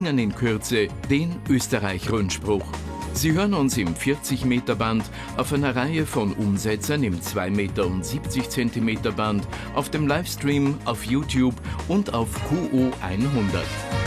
in Kürze den Österreich-Rundspruch. Sie hören uns im 40-Meter-Band auf einer Reihe von Umsetzern im 2,70 Meter Band, auf dem Livestream auf YouTube und auf QO 100.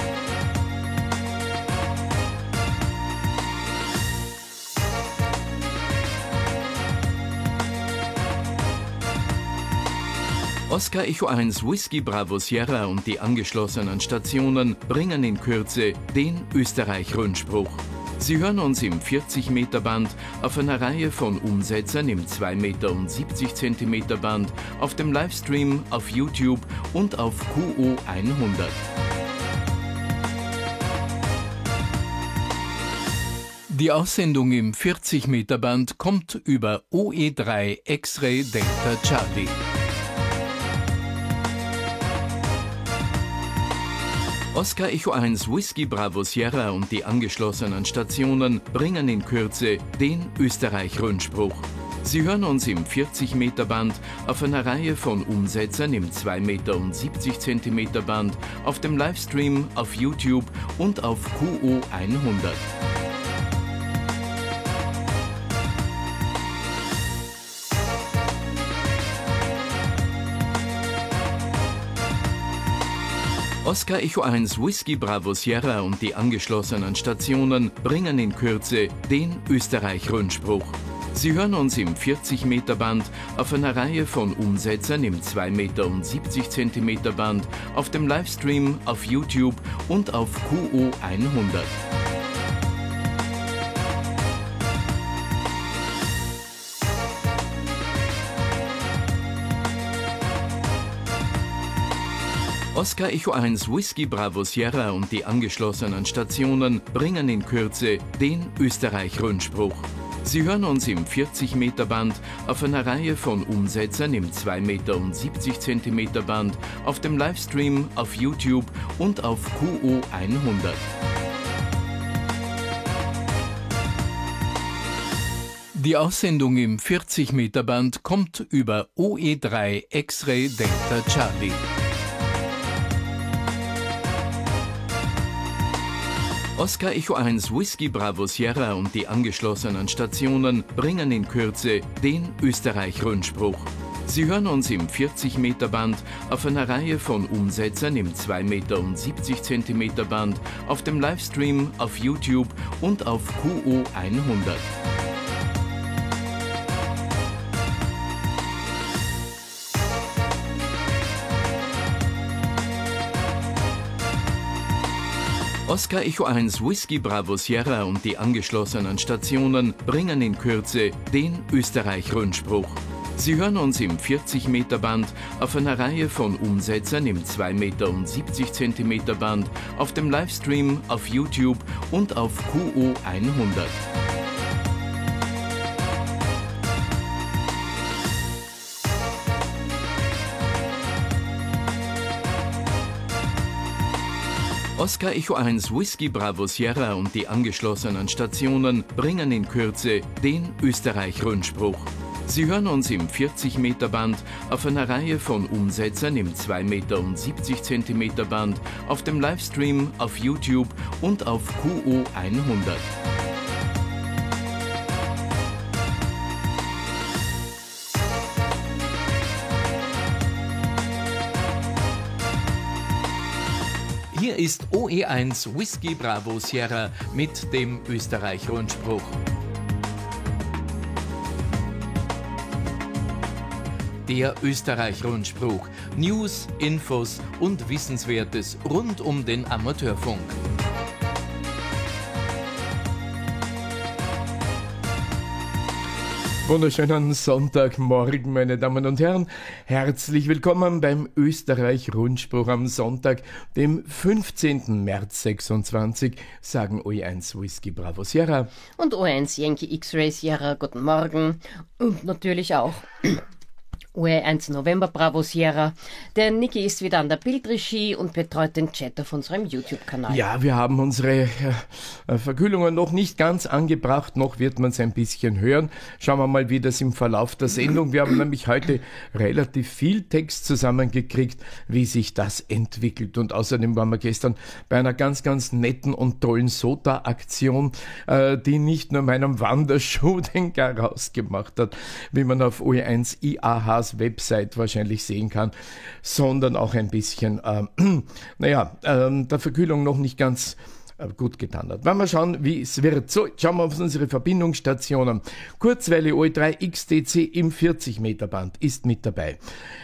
Oscar Echo 1 Whisky Bravo Sierra und die angeschlossenen Stationen bringen in Kürze den Österreich-Rundspruch. Sie hören uns im 40-Meter-Band auf einer Reihe von Umsetzern im 2,70 Meter Band, auf dem Livestream auf YouTube und auf QO 100. Die Aussendung im 40-Meter-Band kommt über OE3 X-Ray Delta Charlie. Oscar Echo 1 Whisky Bravo Sierra und die angeschlossenen Stationen bringen in Kürze den Österreich-Rundspruch. Sie hören uns im 40-Meter-Band auf einer Reihe von Umsetzern im 2,70 Meter Band, auf dem Livestream auf YouTube und auf QO 100. Oscar Echo 1 Whisky Bravo Sierra und die angeschlossenen Stationen bringen in Kürze den Österreich-Rundspruch. Sie hören uns im 40-Meter-Band auf einer Reihe von Umsetzern im 2,70 Meter Band, auf dem Livestream auf YouTube und auf QO 100. Oscar Echo 1 Whisky Bravo Sierra und die angeschlossenen Stationen bringen in Kürze den Österreich-Rundspruch. Sie hören uns im 40-Meter-Band auf einer Reihe von Umsetzern im 2,70 Meter Band, auf dem Livestream auf YouTube und auf QO 100. Die Aussendung im 40-Meter-Band kommt über OE3 X-Ray Delta Charlie. Oscar Echo 1 Whisky Bravo Sierra und die angeschlossenen Stationen bringen in Kürze den Österreich-Rundspruch. Sie hören uns im 40-Meter-Band auf einer Reihe von Umsetzern im 2,70 Meter Band, auf dem Livestream auf YouTube und auf QO 100. Oscar Echo 1 Whisky Bravo Sierra und die angeschlossenen Stationen bringen in Kürze den Österreich-Rundspruch. Sie hören uns im 40-Meter-Band auf einer Reihe von Umsetzern im 2,70 Meter Band, auf dem Livestream auf YouTube und auf QO 100. Oscar Echo 1 Whisky Bravo Sierra und die angeschlossenen Stationen bringen in Kürze den Österreich-Rundspruch. Sie hören uns im 40-Meter-Band auf einer Reihe von Umsetzern im 2,70 Meter Band, auf dem Livestream auf YouTube und auf QO 100. Hier ist OE1 Whisky Bravo Sierra mit dem Österreich-Rundspruch. Der Österreich-Rundspruch. News, Infos und Wissenswertes rund um den Amateurfunk. Wunderschönen Sonntagmorgen, meine Damen und Herren. Herzlich willkommen beim Österreich-Rundspruch am Sonntag, dem 15. März 26, sagen OE1 Whisky Bravo Sierra. Und OE1 Yankee X-Ray Sierra, guten Morgen. Und natürlich auch OE1 November Bravo Sierra. Der Niki ist wieder an der Bildregie und betreut den Chat auf unserem YouTube-Kanal. Ja, wir haben unsere Verkühlungen noch nicht ganz angebracht, noch wird man es ein bisschen hören. Schauen wir mal, wie das im Verlauf der Sendung. Wir haben nämlich heute relativ viel Text zusammengekriegt, wie sich das entwickelt. Und außerdem waren wir gestern bei einer ganz, ganz netten und tollen SOTA-Aktion, die nicht nur meinem Wanderschuh den Garaus gemacht hat, wie man auf OE1 IAHs Website wahrscheinlich sehen kann, sondern auch ein bisschen, der Verkühlung noch nicht ganz gut getan hat. Wollen wir schauen, wie es wird. So, schauen wir auf unsere Verbindungsstationen. Kurzwelle OE3 XTC im 40 Meter Band ist mit dabei.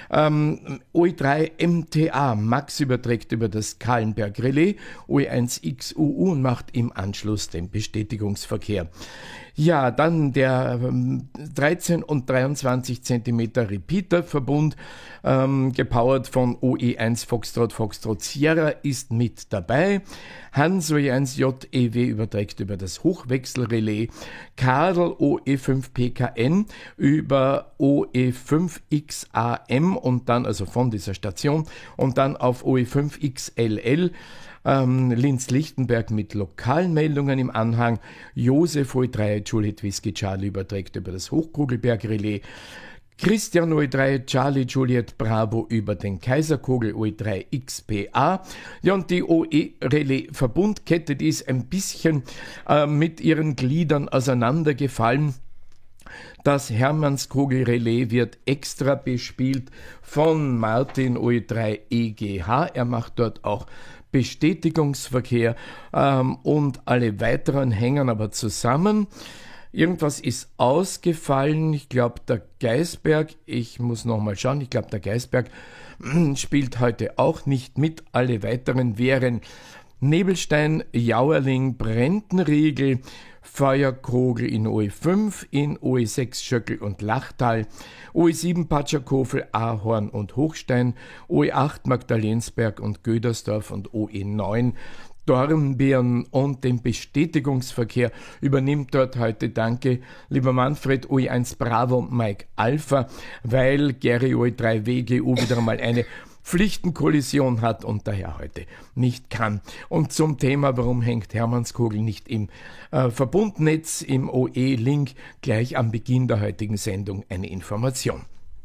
OE3 MTA Max überträgt über das Kahlenberg Relais, OE1 XUU und macht im Anschluss den Bestätigungsverkehr. Ja, dann der 13 und 23 Zentimeter Repeater-Verbund, gepowert von OE1 Foxtrot Sierra, ist mit dabei. Hans OE1 JEW überträgt über das Hochwechselrelais, Kadel OE5 PKN über OE5 XAM und dann, also von dieser Station, und dann auf OE5 XLL. Linz-Lichtenberg mit lokalen Meldungen im Anhang. Josef OE3 Juliet Whisky Charlie überträgt über das Hochkugelberg-Relais. Christian OE3 Charlie Juliet Bravo über den Kaiserkogel OE3 XPA. Ja, und die OE-Relais-Verbundkette, die ist ein bisschen mit ihren Gliedern auseinandergefallen. Das Hermannskogel-Relais wird extra bespielt von Martin OE3 EGH. Er macht dort auch Bestätigungsverkehr und alle weiteren hängen aber zusammen. Irgendwas ist ausgefallen. Ich glaube, der Geisberg, ich muss nochmal schauen, ich glaube, der Geisberg spielt heute auch nicht mit. Alle weiteren wären Nebelstein, Jauerling, Brentenriegel, Feuerkogel in OE5, in OE6 Schöckel und Lachtal, OE7 Patschakofel, Ahorn und Hochstein, OE8 Magdalensberg und Gödersdorf und OE9 Dornbirn und den Bestätigungsverkehr übernimmt dort heute, danke, lieber Manfred, OE1 Bravo Mike Alpha, weil Gary OE3 WGU wieder einmal eine Pflichtenkollision hat und daher heute nicht kann. Und zum Thema, warum hängt Hermannskogel nicht im Verbundnetz, im OE-Link, gleich am Beginn der heutigen Sendung eine Information.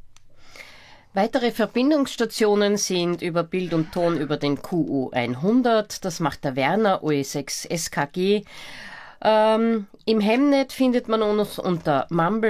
Weitere Verbindungsstationen sind über Bild und Ton über den QU100, das macht der Werner OE6 SKG. Im Hemnet findet man uns unter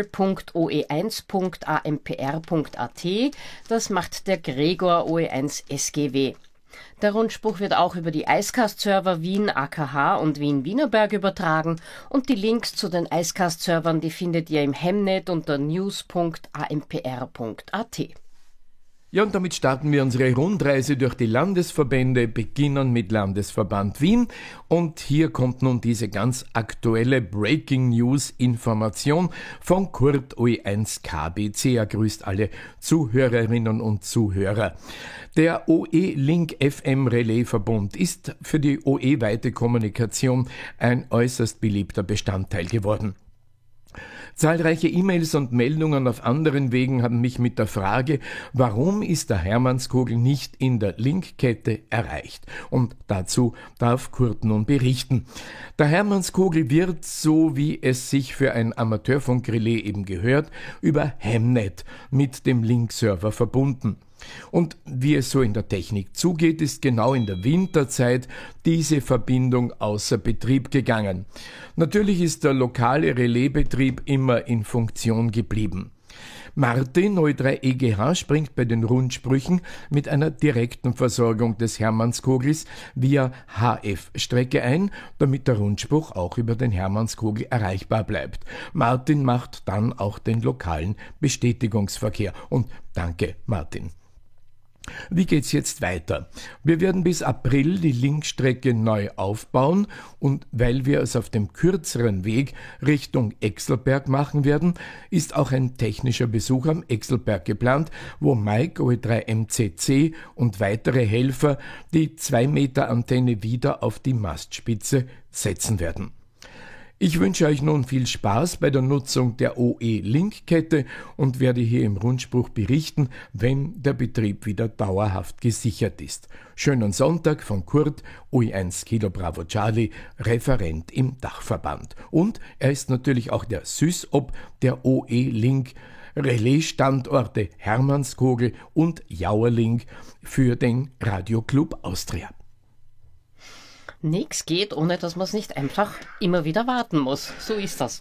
mumble.oe1.ampr.at, das macht der Gregor OE1 SGW. Der Rundspruch wird auch über die Icecast-Server Wien AKH und Wien Wienerberg übertragen und die Links zu den Icecast-Servern, die findet ihr im Hemnet unter news.ampr.at. Ja, und damit starten wir unsere Rundreise durch die Landesverbände, beginnen mit Landesverband Wien. Und hier kommt nun diese ganz aktuelle Breaking News Information von Kurt OE1 KBC. Er grüßt alle Zuhörerinnen und Zuhörer. Der OE-Link FM Relais Verbund ist für die OE-weite Kommunikation ein äußerst beliebter Bestandteil geworden. Zahlreiche E-Mails und Meldungen auf anderen Wegen haben mich mit der Frage, warum ist der Hermannskogel nicht in der Linkkette erreicht? Und dazu darf Kurt nun berichten. Der Hermannskogel wird, so wie es sich für ein Amateurfunkrelais eben gehört, über Hemnet mit dem Linkserver verbunden. Und wie es so in der Technik zugeht, ist genau in der Winterzeit diese Verbindung außer Betrieb gegangen. Natürlich ist der lokale Relaisbetrieb immer in Funktion geblieben. Martin OE3 EGH springt bei den Rundsprüchen mit einer direkten Versorgung des Hermannskogels via HF-Strecke ein, damit der Rundspruch auch über den Hermannskogel erreichbar bleibt. Martin macht dann auch den lokalen Bestätigungsverkehr. Und danke, Martin. Wie geht's jetzt weiter? Wir werden bis April die Linkstrecke neu aufbauen und weil wir es auf dem kürzeren Weg Richtung Exelberg machen werden, ist auch ein technischer Besuch am Exelberg geplant, wo Mike OE3 MCC und weitere Helfer die 2 Meter Antenne wieder auf die Mastspitze setzen werden. Ich wünsche euch nun viel Spaß bei der Nutzung der OE-Link-Kette und werde hier im Rundspruch berichten, wenn der Betrieb wieder dauerhaft gesichert ist. Schönen Sonntag von Kurt, OE1 Kilo Bravo Charlie, Referent im Dachverband. Und er ist natürlich auch der SysOp der OE-Link Relais-Standorte Hermannskogel und Jauerling für den Radioclub Austria. Nichts geht, ohne dass man es nicht einfach immer wieder warten muss. So ist das.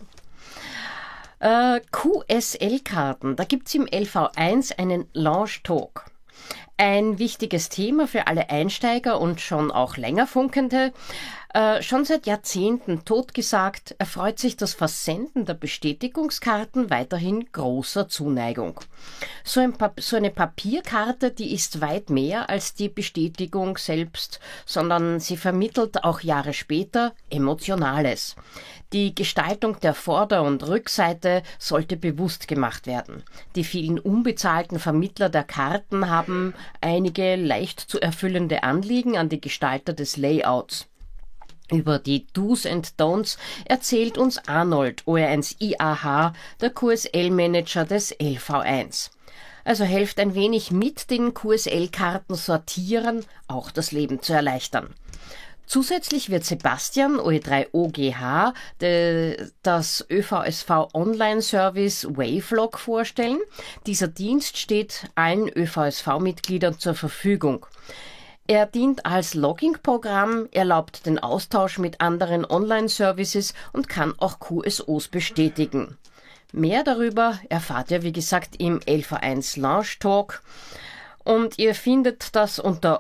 QSL-Karten, da gibt es im LV1 einen Launch-Talk. Ein wichtiges Thema für alle Einsteiger und schon auch länger Funkende. Schon seit Jahrzehnten totgesagt, erfreut sich das Versenden der Bestätigungskarten weiterhin großer Zuneigung. So eine Papierkarte, die ist weit mehr als die Bestätigung selbst, sondern sie vermittelt auch Jahre später Emotionales. Die Gestaltung der Vorder- und Rückseite sollte bewusst gemacht werden. Die vielen unbezahlten Vermittler der Karten haben einige leicht zu erfüllende Anliegen an die Gestalter des Layouts. Über die Do's and Don'ts erzählt uns Arnold, OE1 IAH, der QSL-Manager des LV1. Also helft ein wenig mit, den QSL-Karten sortieren, auch das Leben zu erleichtern. Zusätzlich wird Sebastian, OE3 OGH, das ÖVSV Online-Service Wavelog vorstellen. Dieser Dienst steht allen ÖVSV-Mitgliedern zur Verfügung. Er dient als Logging-Programm, erlaubt den Austausch mit anderen Online-Services und kann auch QSOs bestätigen. Mehr darüber erfahrt ihr, wie gesagt, im LV1 Launch Talk. Und ihr findet das unter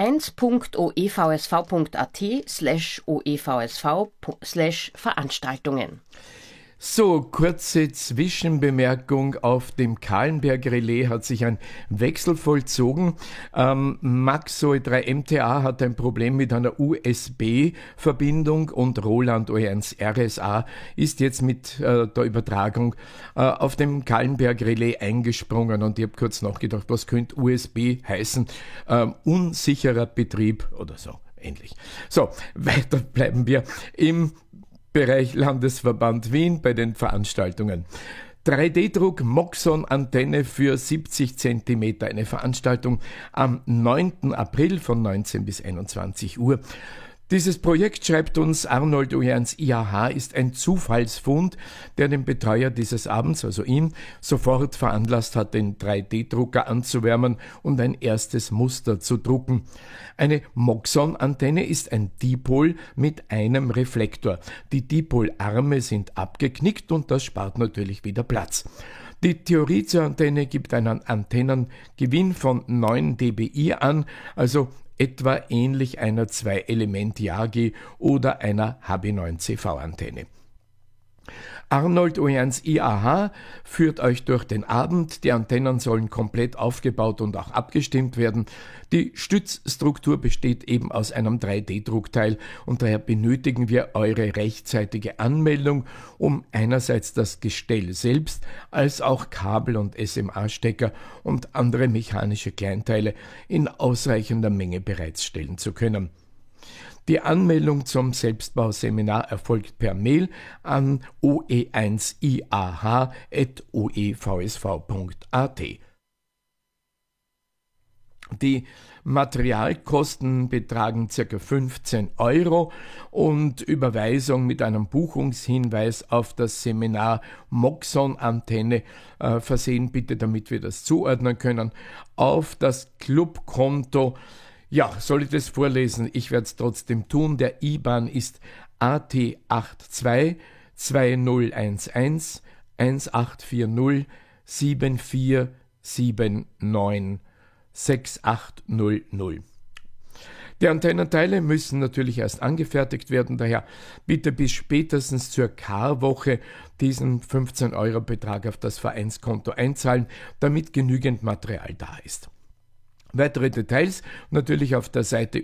oe1.oevsv.at/oevsv/Veranstaltungen. So, kurze Zwischenbemerkung. Auf dem Kahlenberg Relais hat sich ein Wechsel vollzogen. Max OE3 MTA hat ein Problem mit einer USB-Verbindung und Roland OE1 RSA ist jetzt mit der Übertragung auf dem Kahlenberg Relais eingesprungen und ich habe kurz nachgedacht, was könnte USB heißen? Unsicherer Betrieb oder so ähnlich. So, weiter bleiben wir im Bereich Landesverband Wien bei den Veranstaltungen. 3D-Druck Moxon-Antenne für 70 cm, eine Veranstaltung am 9. April von 19 bis 21 Uhr. Dieses Projekt, schreibt uns Arnold OE1 IAH, ist ein Zufallsfund, der den Betreuer dieses Abends, also ihn, sofort veranlasst hat, den 3D-Drucker anzuwärmen und ein erstes Muster zu drucken. Eine Moxon-Antenne ist ein Dipol mit einem Reflektor. Die Dipolarme sind abgeknickt und das spart natürlich wieder Platz. Die Theorie zur Antenne gibt einen Antennengewinn von 9 dBi an, also etwa ähnlich einer 2-Element-Yagi oder einer HB9CV-Antenne. Arnold OE1 IAH führt euch durch den Abend. Die Antennen sollen komplett aufgebaut und auch abgestimmt werden. Die Stützstruktur besteht eben aus einem 3D-Druckteil und daher benötigen wir eure rechtzeitige Anmeldung, um einerseits das Gestell selbst als auch Kabel und SMA-Stecker und andere mechanische Kleinteile in ausreichender Menge bereitstellen zu können. Die Anmeldung zum Selbstbauseminar erfolgt per Mail an oe1iah@oevsv.at. Die Materialkosten betragen ca. 15 € und Überweisung mit einem Buchungshinweis auf das Seminar Moxon-Antenne versehen, bitte, damit wir das zuordnen können, auf das Clubkonto. Ja, soll ich das vorlesen? Ich werde es trotzdem tun. Der IBAN ist AT82 2011 1840 7479 6800. Die Antennenteile müssen natürlich erst angefertigt werden, daher bitte bis spätestens zur Karwoche diesen 15 € Betrag auf das Vereinskonto einzahlen, damit genügend Material da ist. Weitere Details natürlich auf der Seite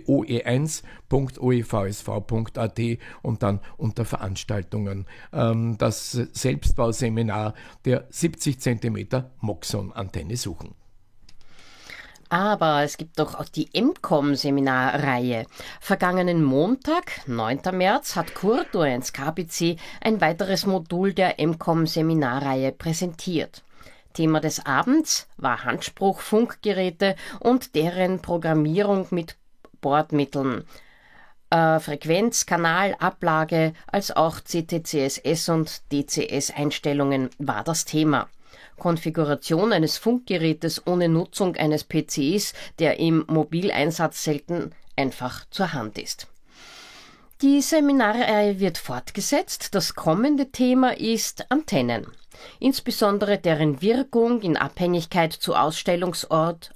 oe1.oevsv.at und dann unter Veranstaltungen das Selbstbauseminar der 70 cm Moxon-Antenne suchen. Aber es gibt doch auch die MCOM-Seminarreihe. Vergangenen Montag, 9. März, hat Kurt O1 KBC ein weiteres Modul der MCOM-Seminarreihe präsentiert. Thema des Abends war Handspruch-Funkgeräte und deren Programmierung mit Bordmitteln. Frequenz, Kanal, Ablage, als auch CTCSS und DCS-Einstellungen war das Thema. Konfiguration eines Funkgerätes ohne Nutzung eines PCs, der im Mobileinsatz selten einfach zur Hand ist. Die Seminarreihe wird fortgesetzt. Das kommende Thema ist Antennen. Insbesondere deren Wirkung in Abhängigkeit zu Aufstellungsort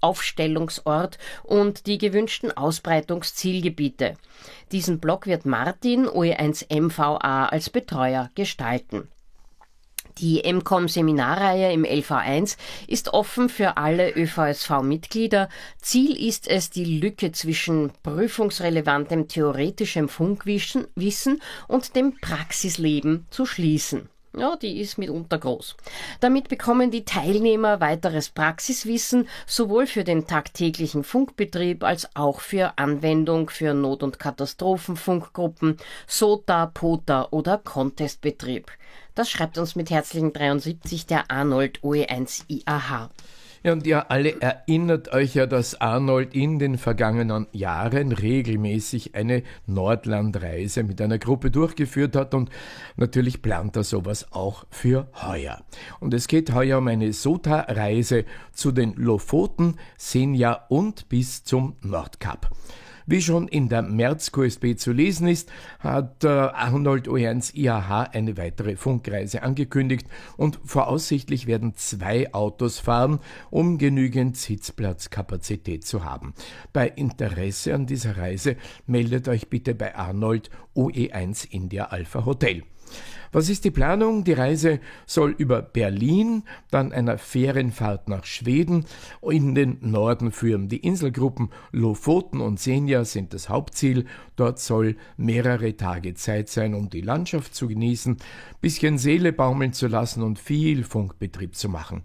und die gewünschten Ausbreitungszielgebiete. Diesen Block wird Martin, OE1 MVA, als Betreuer gestalten. Die MCOM-Seminarreihe im LV1 ist offen für alle ÖVSV-Mitglieder. Ziel ist es, die Lücke zwischen prüfungsrelevantem theoretischem Funkwissen und dem Praxisleben zu schließen. Ja, die ist mitunter groß. Damit bekommen die Teilnehmer weiteres Praxiswissen, sowohl für den tagtäglichen Funkbetrieb als auch für Anwendung für Not- und Katastrophenfunkgruppen, SOTA, POTA oder Contestbetrieb. Das schreibt uns mit herzlichen 73 der Arnold OE1 IAH. Ja, und ihr alle erinnert euch ja, dass Arnold in den vergangenen Jahren regelmäßig eine Nordlandreise mit einer Gruppe durchgeführt hat und natürlich plant er sowas auch für heuer. Und es geht heuer um eine SOTA-Reise zu den Lofoten, Senja und bis zum Nordkap. Wie schon in der März-QSB zu lesen ist, hat Arnold OE1 IAH eine weitere Funkreise angekündigt und voraussichtlich werden 2 Autos fahren, um genügend Sitzplatzkapazität zu haben. Bei Interesse an dieser Reise meldet euch bitte bei Arnold OE1 India Alpha Hotel. Was ist die Planung? Die Reise soll über Berlin, dann einer Ferienfahrt nach Schweden in den Norden führen. Die Inselgruppen Lofoten und Senja sind das Hauptziel. Dort soll mehrere Tage Zeit sein, um die Landschaft zu genießen, bisschen Seele baumeln zu lassen und viel Funkbetrieb zu machen.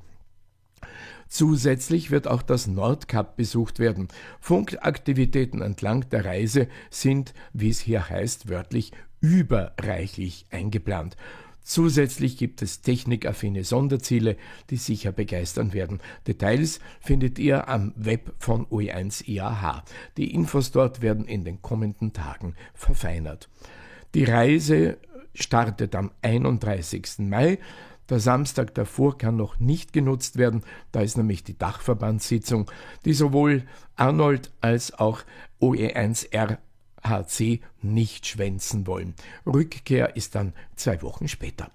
Zusätzlich wird auch das Nordkap besucht werden. Funkaktivitäten entlang der Reise sind, wie es hier heißt, wörtlich überreichlich eingeplant. Zusätzlich gibt es technikaffine Sonderziele, die sicher begeistern werden. Details findet ihr am Web von OE1 IAH. Die Infos dort werden in den kommenden Tagen verfeinert. Die Reise startet am 31. Mai. Der Samstag davor kann noch nicht genutzt werden, da ist nämlich die Dachverbandssitzung, die sowohl Arnold als auch OE1 RHC nicht schwänzen wollen. Rückkehr ist dann 2 Wochen später.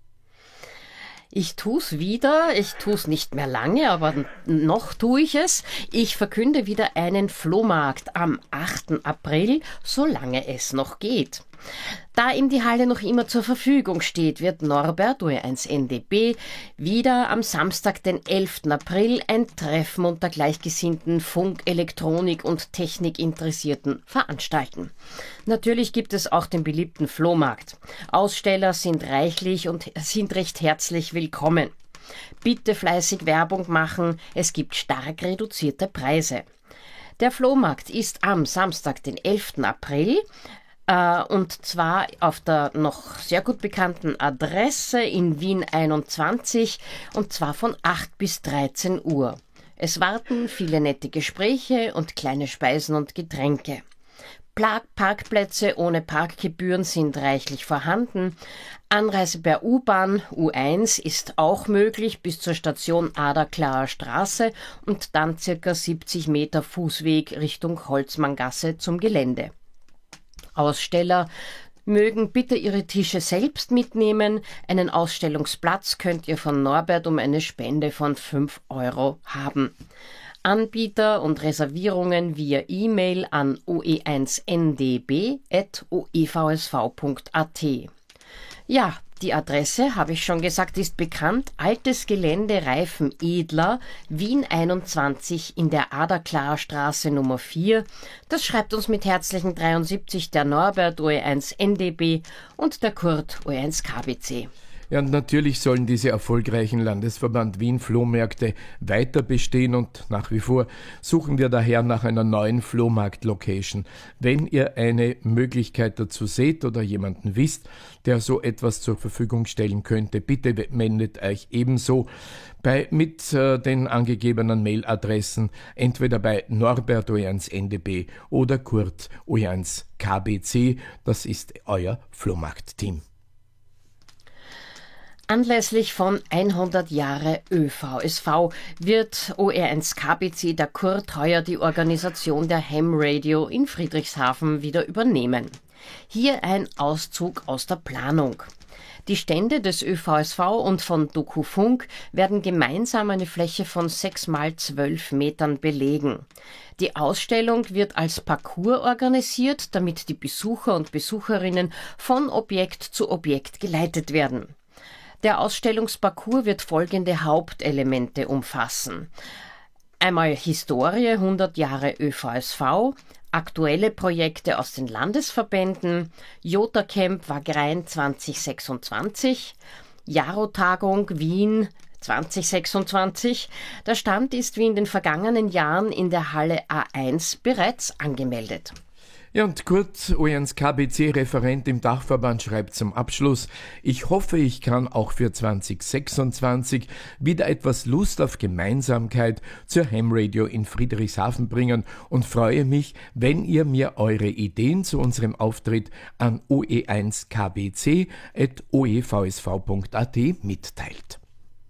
Ich tu's wieder, ich tu's nicht mehr lange, aber noch tue ich es. Ich verkünde wieder einen Flohmarkt am 8. April, solange es noch geht. Da ihm die Halle noch immer zur Verfügung steht, wird Norbert, OE1 NDB, wieder am Samstag, den 11. April, ein Treffen unter Gleichgesinnten Funk-, Elektronik- und Technikinteressierten veranstalten. Natürlich gibt es auch den beliebten Flohmarkt. Aussteller sind reichlich und sind recht herzlich willkommen. Bitte fleißig Werbung machen, es gibt stark reduzierte Preise. Der Flohmarkt ist am Samstag, den 11. April, und zwar auf der noch sehr gut bekannten Adresse in Wien 21, und zwar von 8 bis 13 Uhr. Es warten viele nette Gespräche und kleine Speisen und Getränke. Parkplätze ohne Parkgebühren sind reichlich vorhanden. Anreise per U-Bahn U1 ist auch möglich bis zur Station Aderklarer Straße und dann ca. 70 Meter Fußweg Richtung Holzmanngasse zum Gelände. Aussteller mögen bitte ihre Tische selbst mitnehmen. Einen Ausstellungsplatz könnt ihr von Norbert um eine Spende von 5 € haben. Anbieter und Reservierungen via E-Mail an oe1ndb@oevsv.at. Ja, die Adresse, habe ich schon gesagt, ist bekannt. Altes Gelände Reifen Edler, Wien 21 in der Aderklarer Straße Nummer 4. Das schreibt uns mit herzlichen 73 der Norbert OE1 NDB und der Kurt OE1 KBC. Ja, und natürlich sollen diese erfolgreichen Landesverband Wien Flohmärkte weiter bestehen und nach wie vor suchen wir daher nach einer neuen Flohmarkt-Location. Wenn ihr eine Möglichkeit dazu seht oder jemanden wisst, der so etwas zur Verfügung stellen könnte, bitte meldet euch ebenso mit den angegebenen Mailadressen entweder bei Norbert O1 NDB oder Kurt O1 KBC. Das ist euer Flohmarkt-Team. Anlässlich von 100 Jahre ÖVSV wird OR1 KBC der Kurt heuer die Organisation der Ham Radio in Friedrichshafen wieder übernehmen. Hier ein Auszug aus der Planung. Die Stände des ÖVSV und von Doku Funk werden gemeinsam eine Fläche von 6 mal 12 Metern belegen. Die Ausstellung wird als Parcours organisiert, damit die Besucher und Besucherinnen von Objekt zu Objekt geleitet werden. Der Ausstellungsparcours wird folgende Hauptelemente umfassen. Einmal Historie, 100 Jahre ÖVSV, aktuelle Projekte aus den Landesverbänden, Jota-Camp Wagrain 2026, Jaro-Tagung Wien 2026. Der Stand ist wie in den vergangenen Jahren in der Halle A1 bereits angemeldet. Ja, und Kurt O1 KBC, Referent im Dachverband, schreibt zum Abschluss: Ich hoffe, ich kann auch für 2026 wieder etwas Lust auf Gemeinsamkeit zur Ham Radio in Friedrichshafen bringen und freue mich, wenn ihr mir eure Ideen zu unserem Auftritt an oe1kbc@oevsv.at mitteilt.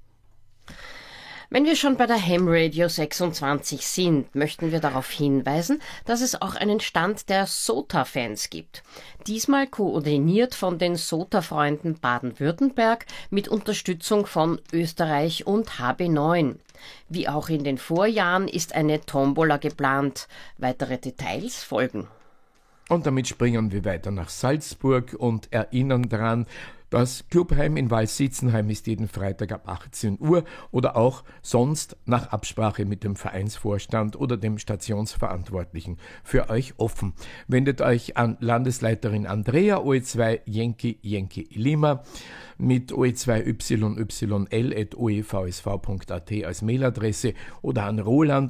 Wenn wir schon bei der Ham Radio 26 sind, möchten wir darauf hinweisen, dass es auch einen Stand der SOTA-Fans gibt. Diesmal koordiniert von den SOTA-Freunden Baden-Württemberg mit Unterstützung von Österreich und HB9. Wie auch in den Vorjahren ist eine Tombola geplant. Weitere Details folgen. Und damit springen wir weiter nach Salzburg und erinnern daran, das Clubheim in Waldsitzenheim ist jeden Freitag ab 18 Uhr oder auch sonst nach Absprache mit dem Vereinsvorstand oder dem Stationsverantwortlichen für euch offen. Wendet euch an Landesleiterin Andrea OE2 Yankee Lima mit oe2yyyl@oevsv.at als Mailadresse oder an Roland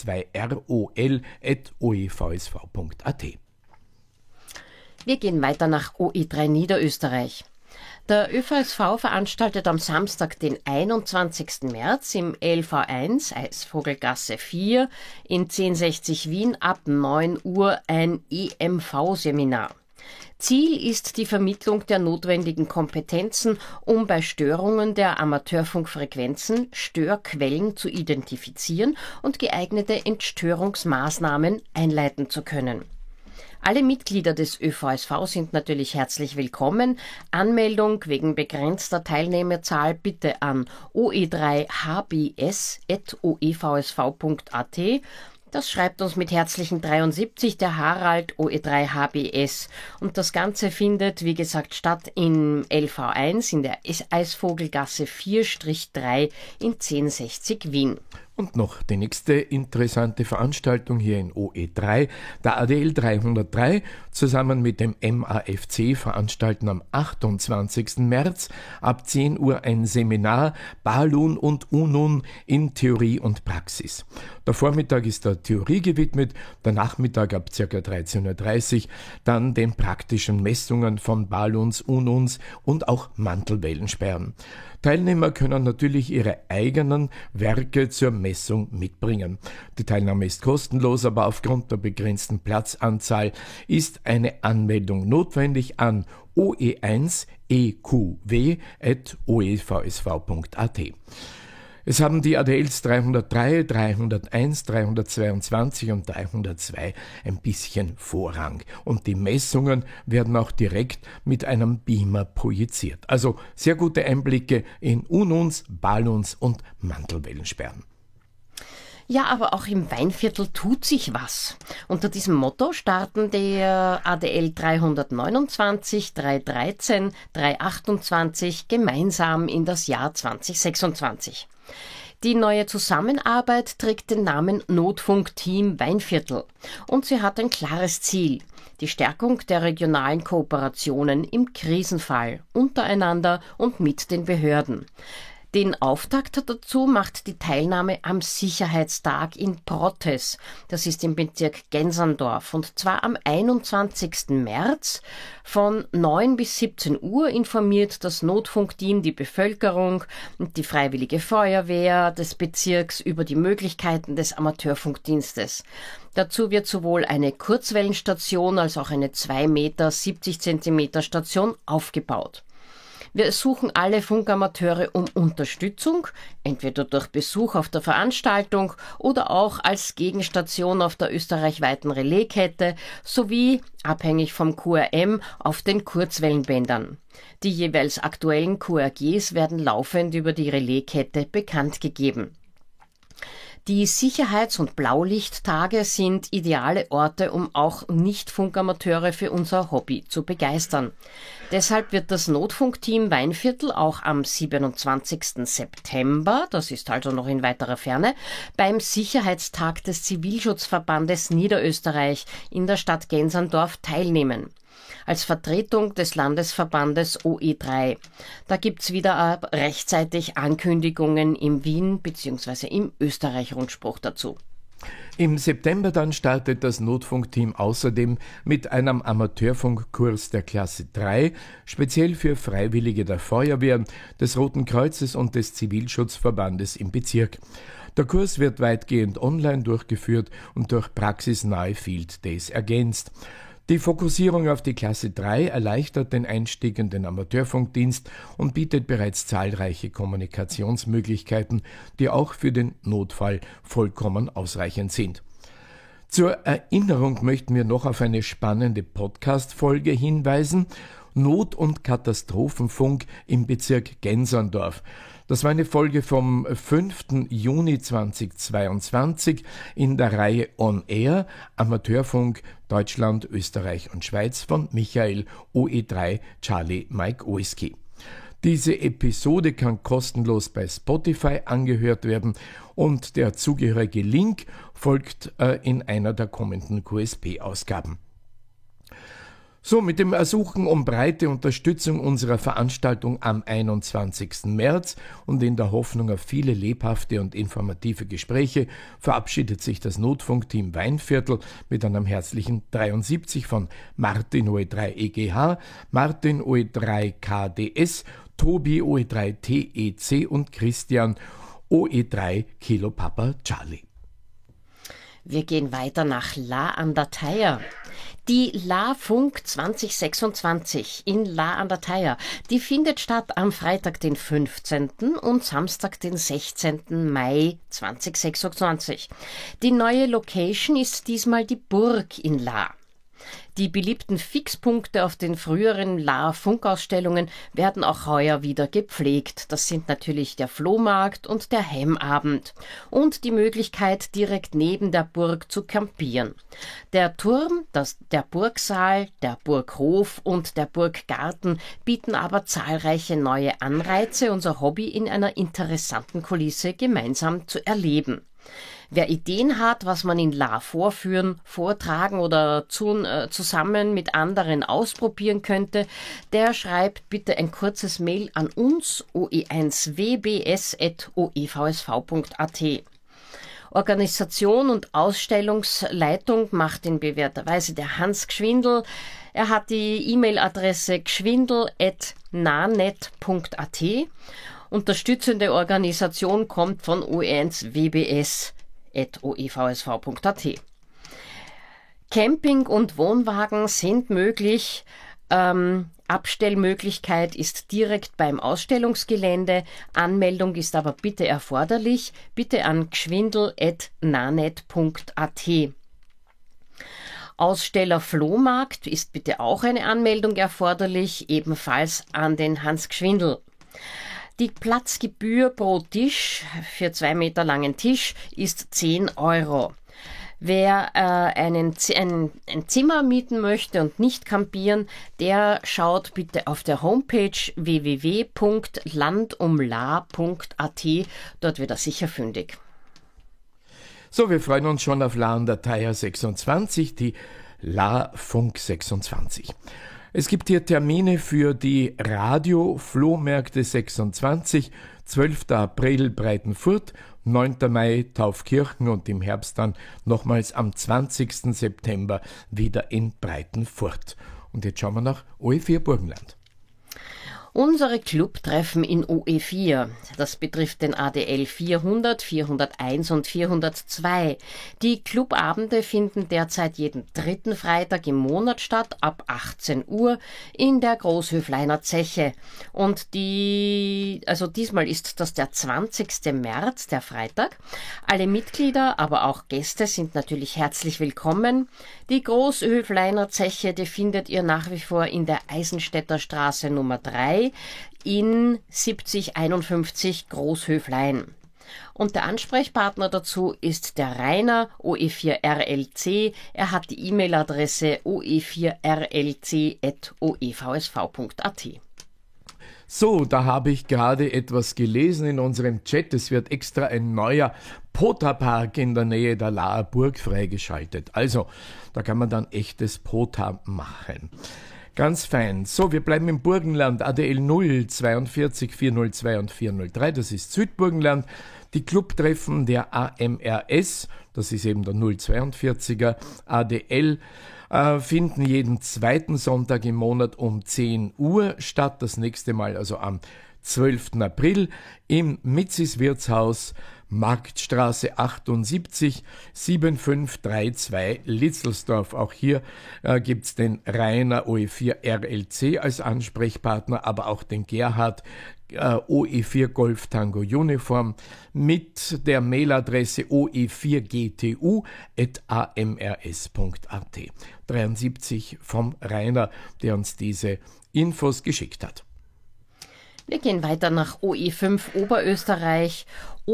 oe2rol@oevsv.at. Wir gehen weiter nach OE3 Niederösterreich. Der ÖVSV veranstaltet am Samstag, den 21. März im LV1 Eisvogelgasse 4 in 1060 Wien ab 9 Uhr ein EMV-Seminar. Ziel ist die Vermittlung der notwendigen Kompetenzen, um bei Störungen der Amateurfunkfrequenzen Störquellen zu identifizieren und geeignete Entstörungsmaßnahmen einleiten zu können. Alle Mitglieder des ÖVSV sind natürlich herzlich willkommen. Anmeldung wegen begrenzter Teilnehmerzahl bitte an oe3hbs@oevsv.at. Das schreibt uns mit herzlichen 73 der Harald OE3HBS. Und das Ganze findet, wie gesagt, statt im LV1 in der Eisvogelgasse 4-3 in 1060 Wien. Und noch die nächste interessante Veranstaltung hier in OE3, der ADL 303, zusammen mit dem MAFC veranstalten am 28. März ab 10 Uhr ein Seminar Balun und Unun in Theorie und Praxis. Der Vormittag ist der Theorie gewidmet, der Nachmittag ab ca. 13.30 Uhr dann den praktischen Messungen von Baluns, Ununs und auch Mantelwellensperren. Teilnehmer können natürlich ihre eigenen Werke zur Messung mitbringen. Die Teilnahme ist kostenlos, aber aufgrund der begrenzten Platzanzahl ist eine Anmeldung notwendig an oe1eqw@oevsv.at. Es haben die ADLs 303, 301, 322 und 302 ein bisschen Vorrang. Und die Messungen werden auch direkt mit einem Beamer projiziert. Also sehr gute Einblicke in Ununs, Baluns und Mantelwellensperren. Ja, aber auch im Weinviertel tut sich was. Unter diesem Motto starten der ADL 329, 313, 328 gemeinsam in das Jahr 2026. Die neue Zusammenarbeit trägt den Namen Notfunkteam Weinviertel und sie hat ein klares Ziel: die Stärkung der regionalen Kooperationen im Krisenfall, untereinander und mit den Behörden. Den Auftakt dazu macht die Teilnahme am Sicherheitstag in Prottes. Das ist im Bezirk Genserndorf. Und zwar am 21. März von 9 bis 17 Uhr informiert das Notfunkteam die Bevölkerung und die Freiwillige Feuerwehr des Bezirks über die Möglichkeiten des Amateurfunkdienstes. Dazu wird sowohl eine Kurzwellenstation als auch eine 2 Meter 70 Zentimeter Station aufgebaut. Wir suchen alle Funkamateure um Unterstützung, entweder durch Besuch auf der Veranstaltung oder auch als Gegenstation auf der österreichweiten Relaiskette sowie, abhängig vom QRM, auf den Kurzwellenbändern. Die jeweils aktuellen QRGs werden laufend über die Relaiskette bekannt gegeben. Die Sicherheits- und Blaulichttage sind ideale Orte, um auch Nicht-Funkamateure für unser Hobby zu begeistern. Deshalb wird das Notfunkteam Weinviertel auch am 27. September, das ist also noch in weiterer Ferne, beim Sicherheitstag des Zivilschutzverbandes Niederösterreich in der Stadt Genserndorf teilnehmen. Als Vertretung des Landesverbandes OE3. Da gibt's wieder rechtzeitig Ankündigungen im Wien bzw. im Österreich-Rundspruch dazu. Im September dann startet das Notfunkteam außerdem mit einem Amateurfunkkurs der Klasse 3, speziell für Freiwillige der Feuerwehr, des Roten Kreuzes und des Zivilschutzverbandes im Bezirk. Der Kurs wird weitgehend online durchgeführt und durch praxisnahe Field Days ergänzt. Die Fokussierung auf die Klasse 3 erleichtert den Einstieg in den Amateurfunkdienst und bietet bereits zahlreiche Kommunikationsmöglichkeiten, die auch für den Notfall vollkommen ausreichend sind. Zur Erinnerung möchten wir noch auf eine spannende Podcast-Folge hinweisen: Not- und Katastrophenfunk im Bezirk Genserndorf. Das war eine Folge vom 5. Juni 2022 in der Reihe On Air, Amateurfunk Deutschland, Österreich und Schweiz von Michael OE3 Charlie Mike Whisky. Diese Episode kann kostenlos bei Spotify angehört werden und der zugehörige Link folgt in einer der kommenden QSP-Ausgaben. So, mit dem Ersuchen um breite Unterstützung unserer Veranstaltung am 21. März und in der Hoffnung auf viele lebhafte und informative Gespräche verabschiedet sich das Notfunkteam Weinviertel mit einem herzlichen 73 von Martin OE3 EGH, Martin OE3 KDS, Tobi OE3 TEC und Christian OE3 Kilo Papa Charlie. Wir gehen weiter nach La an der Thaya. Die La Funk 2026 in La an der Thaya, die findet statt am Freitag, den 15. und Samstag, den 16. Mai 2026. Die neue Location ist diesmal die Burg in La. Die beliebten Fixpunkte auf den früheren La-Funkausstellungen werden auch heuer wieder gepflegt. Das sind natürlich der Flohmarkt und der Hemmabend und die Möglichkeit, direkt neben der Burg zu campieren. Der Turm, der Burgsaal, der Burghof und der Burggarten bieten aber zahlreiche neue Anreize, unser Hobby in einer interessanten Kulisse gemeinsam zu erleben. Wer Ideen hat, was man in La vorführen, vortragen oder zusammen mit anderen ausprobieren könnte, der schreibt bitte ein kurzes Mail an uns oe1wbs@oevsv.at. Organisation und Ausstellungsleitung macht in bewährter Weise der Hans Gschwindl. Er hat die E-Mail-Adresse gschwindl@nanet.at. Unterstützende Organisation kommt von oe1wbs@oevsv.at. Camping und Wohnwagen sind möglich. Abstellmöglichkeit ist direkt beim Ausstellungsgelände. Anmeldung ist aber bitte erforderlich. Bitte an gschwindl@nanet.at. Aussteller Flohmarkt ist bitte auch eine Anmeldung erforderlich, ebenfalls an den Hans Gschwindl. Die Platzgebühr pro Tisch für 2 Meter langen Tisch ist 10 Euro. Wer ein Zimmer mieten möchte und nicht campieren, der schaut bitte auf der Homepage www.landumla.at. Dort wird er sicher fündig. So, wir freuen uns schon auf La an der Thaya 26, die La Funk 26. Es gibt hier Termine für die Radio-Flohmärkte 26, 12. April Breitenfurt, 9. Mai Taufkirchen und im Herbst dann nochmals am 20. September wieder in Breitenfurt. Und jetzt schauen wir nach OE4 Burgenland. Unsere Clubtreffen in OE4, das betrifft den ADL 400, 401 und 402. Die Clubabende finden derzeit jeden dritten Freitag im Monat statt, ab 18 Uhr in der Großhöfleiner Zeche. Und diesmal ist das der 20. März, der Freitag. Alle Mitglieder, aber auch Gäste sind natürlich herzlich willkommen. Die Großhöfleiner Zeche, die findet ihr nach wie vor in der Eisenstädter Straße Nummer 3 in 7051 Großhöflein. Und der Ansprechpartner dazu ist der Rainer, OE4RLC. Er hat die E-Mail-Adresse oe4rlc@oevsv.at. So, da habe ich gerade etwas gelesen in unserem Chat. Es wird extra ein neuer Pota-Park in der Nähe der Laer Burg freigeschaltet. Also, da kann man dann echtes Pota machen. Ganz fein. So, wir bleiben im Burgenland. ADL 0, 42, 402 und 403, das ist Südburgenland. Die Clubtreffen der AMRS, das ist eben der 042er ADL, finden jeden zweiten Sonntag im Monat um 10 Uhr statt. Das nächste Mal also am 12. April im Mitzis Wirtshaus, Marktstraße 78, 7532 Litzelsdorf. Auch hier gibt's den Rainer OE4 RLC als Ansprechpartner, aber auch den Gerhard OE4 Golf Tango Uniform mit der Mailadresse oe4gtu@amrs.at. 73 vom Rainer, der uns diese Infos geschickt hat. Wir gehen weiter nach OE5 Oberösterreich.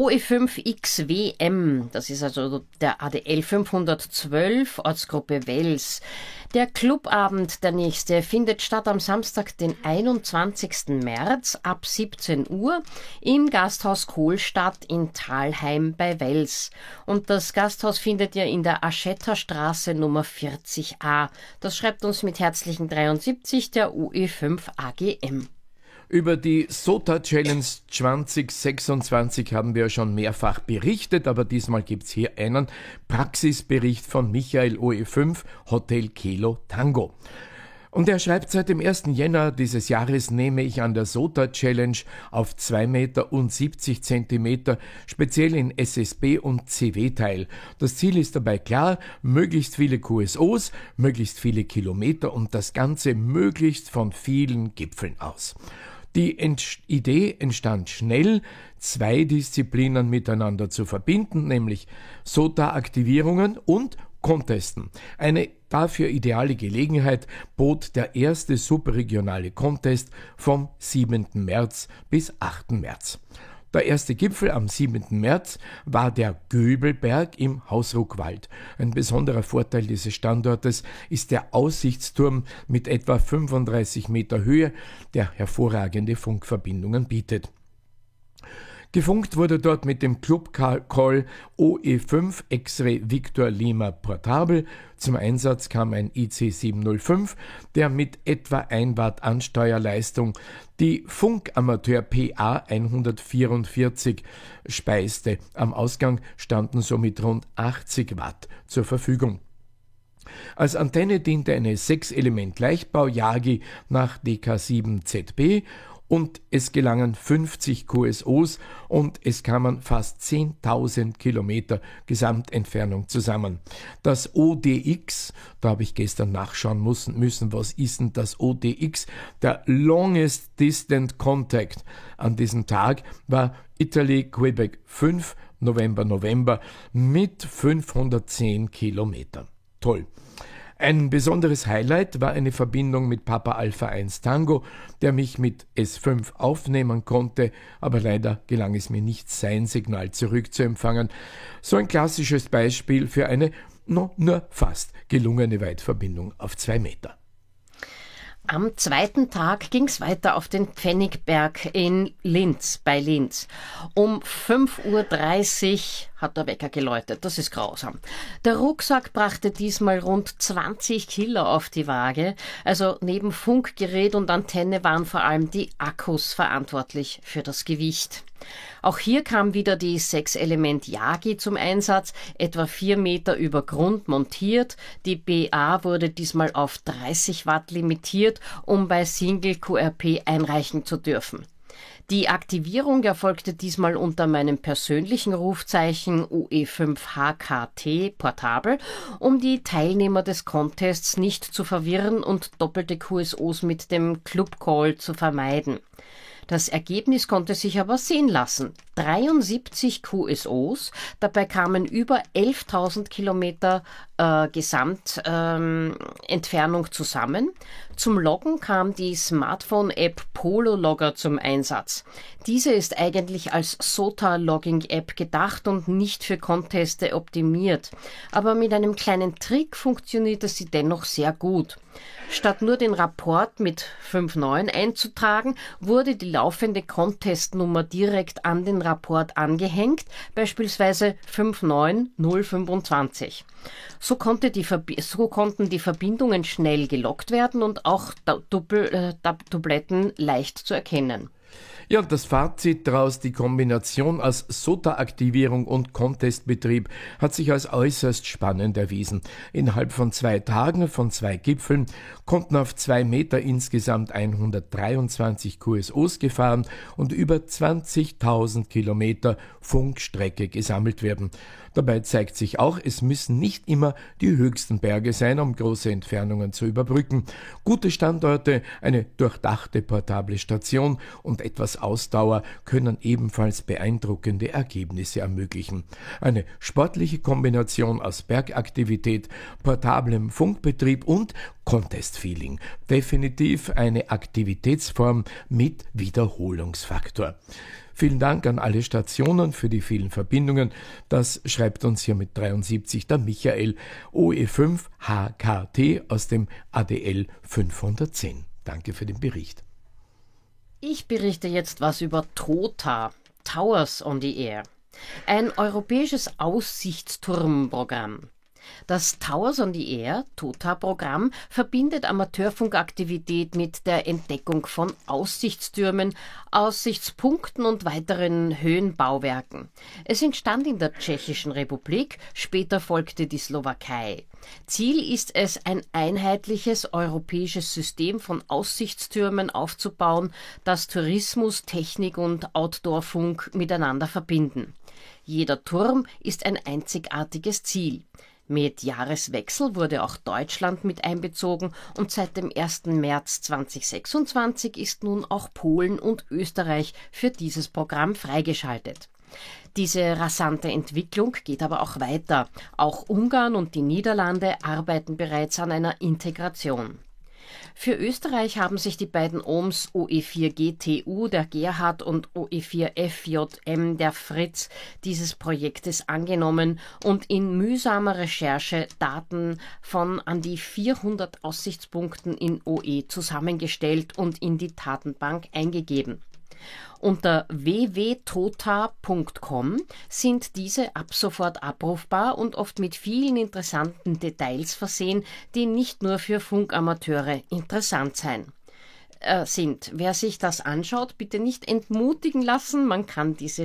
OE5XWM, das ist also der ADL 512, Ortsgruppe Wels. Der Clubabend, der nächste, findet statt am Samstag, den 21. März ab 17 Uhr im Gasthaus Kohlstadt in Thalheim bei Wels. Und das Gasthaus findet ihr in der Aschetterstraße Nummer 40a. Das schreibt uns mit herzlichen 73 der OE5 AGM. Über die SOTA Challenge 2026 haben wir schon mehrfach berichtet, aber diesmal gibt's hier einen Praxisbericht von Michael OE5 Hotel Kilo Tango. Und er schreibt, seit dem 1. Jänner dieses Jahres nehme ich an der SOTA Challenge auf 2 Meter und 70 Zentimeter speziell in SSB und CW teil. Das Ziel ist dabei klar, möglichst viele QSOs, möglichst viele Kilometer und das Ganze möglichst von vielen Gipfeln aus. Die Idee entstand schnell, 2 Disziplinen miteinander zu verbinden, nämlich SOTA-Aktivierungen und Contesten. Eine dafür ideale Gelegenheit bot der erste superregionale Contest vom 7. März bis 8. März. Der erste Gipfel am 7. März war der Göbelberg im Hausruckwald. Ein besonderer Vorteil dieses Standortes ist der Aussichtsturm mit etwa 35 Meter Höhe, der hervorragende Funkverbindungen bietet. Gefunkt wurde dort mit dem Club-Call OE5 X-Ray Victor Lima Portable. Zum Einsatz kam ein IC 705, der mit etwa 1 Watt Ansteuerleistung die Funkamateur PA 144 speiste. Am Ausgang standen somit rund 80 Watt zur Verfügung. Als Antenne diente eine 6-Element-Leichtbau Yagi nach DK7ZB und es gelangen 50 QSOs und es kamen fast 10.000 Kilometer Gesamtentfernung zusammen. Das ODX, da habe ich gestern nachschauen müssen, was ist denn das ODX? Der Longest Distant Contact an diesem Tag war Italy Quebec 5, November mit 510 Kilometern. Toll. Ein besonderes Highlight war eine Verbindung mit Papa Alpha 1 Tango, der mich mit S5 aufnehmen konnte, aber leider gelang es mir nicht, sein Signal zurückzuempfangen. So ein klassisches Beispiel für eine nur fast gelungene Weitverbindung auf 2 Meter. Am zweiten Tag ging es weiter auf den Pfennigberg in Linz, bei Linz. Um 5:30 Uhr hat der Wecker geläutet. Das ist grausam. Der Rucksack brachte diesmal rund 20 Kilo auf die Waage. Also neben Funkgerät und Antenne waren vor allem die Akkus verantwortlich für das Gewicht. Auch hier kam wieder die 6-Element Yagi zum Einsatz, etwa 4 Meter über Grund montiert. Die BA wurde diesmal auf 30 Watt limitiert, um bei Single QRP einreichen zu dürfen. Die Aktivierung erfolgte diesmal unter meinem persönlichen Rufzeichen OE5HKT portabel, um die Teilnehmer des Contests nicht zu verwirren und doppelte QSOs mit dem Club Call zu vermeiden. Das Ergebnis konnte sich aber sehen lassen. 73 QSOs, dabei kamen über 11.000 Kilometer Gesamtentfernung zusammen. Zum Loggen kam die Smartphone-App Polologger zum Einsatz. Diese ist eigentlich als SOTA-Logging-App gedacht und nicht für Conteste optimiert. Aber mit einem kleinen Trick funktionierte sie dennoch sehr gut. Statt nur den Rapport mit 5.9 einzutragen, wurde die laufende Contest-Nummer direkt an den Rapport angehängt, beispielsweise 59025. So konnten die Verbindungen schnell gelockt werden und auch Dubletten leicht zu erkennen. Ja, und das Fazit daraus, die Kombination aus SOTA-Aktivierung und Contestbetrieb hat sich als äußerst spannend erwiesen. Innerhalb von 2 Tagen von 2 Gipfeln konnten auf 2 Meter insgesamt 123 QSOs gefahren und über 20.000 Kilometer Funkstrecke gesammelt werden. Dabei zeigt sich auch, es müssen nicht immer die höchsten Berge sein, um große Entfernungen zu überbrücken. Gute Standorte, eine durchdachte portable Station und etwas Ausdauer können ebenfalls beeindruckende Ergebnisse ermöglichen. Eine sportliche Kombination aus Bergaktivität, portablem Funkbetrieb und Contest-Feeling. Definitiv eine Aktivitätsform mit Wiederholungsfaktor. Vielen Dank an alle Stationen für die vielen Verbindungen. Das schreibt uns hier mit 73 der Michael, OE5 HKT aus dem ADL 510. Danke für den Bericht. Ich berichte jetzt was über TOTA, Towers on the Air, ein europäisches Aussichtsturmprogramm. Das Towers on the Air, TOTA-Programm, verbindet Amateurfunkaktivität mit der Entdeckung von Aussichtstürmen, Aussichtspunkten und weiteren Höhenbauwerken. Es entstand in der Tschechischen Republik, später folgte die Slowakei. Ziel ist es, ein einheitliches europäisches System von Aussichtstürmen aufzubauen, das Tourismus, Technik und Outdoorfunk miteinander verbinden. Jeder Turm ist ein einzigartiges Ziel. Mit Jahreswechsel wurde auch Deutschland mit einbezogen und seit dem 1. März 2026 ist nun auch Polen und Österreich für dieses Programm freigeschaltet. Diese rasante Entwicklung geht aber auch weiter. Auch Ungarn und die Niederlande arbeiten bereits an einer Integration. Für Österreich haben sich die beiden OMS OE4GTU der Gerhard und OE4FJM der Fritz dieses Projektes angenommen und in mühsamer Recherche Daten von an die 400 Aussichtspunkten in OE zusammengestellt und in die Datenbank eingegeben. Unter www.tota.com sind diese ab sofort abrufbar und oft mit vielen interessanten Details versehen, die nicht nur für Funkamateure interessant sind. Wer sich das anschaut, bitte nicht entmutigen lassen. Man kann diese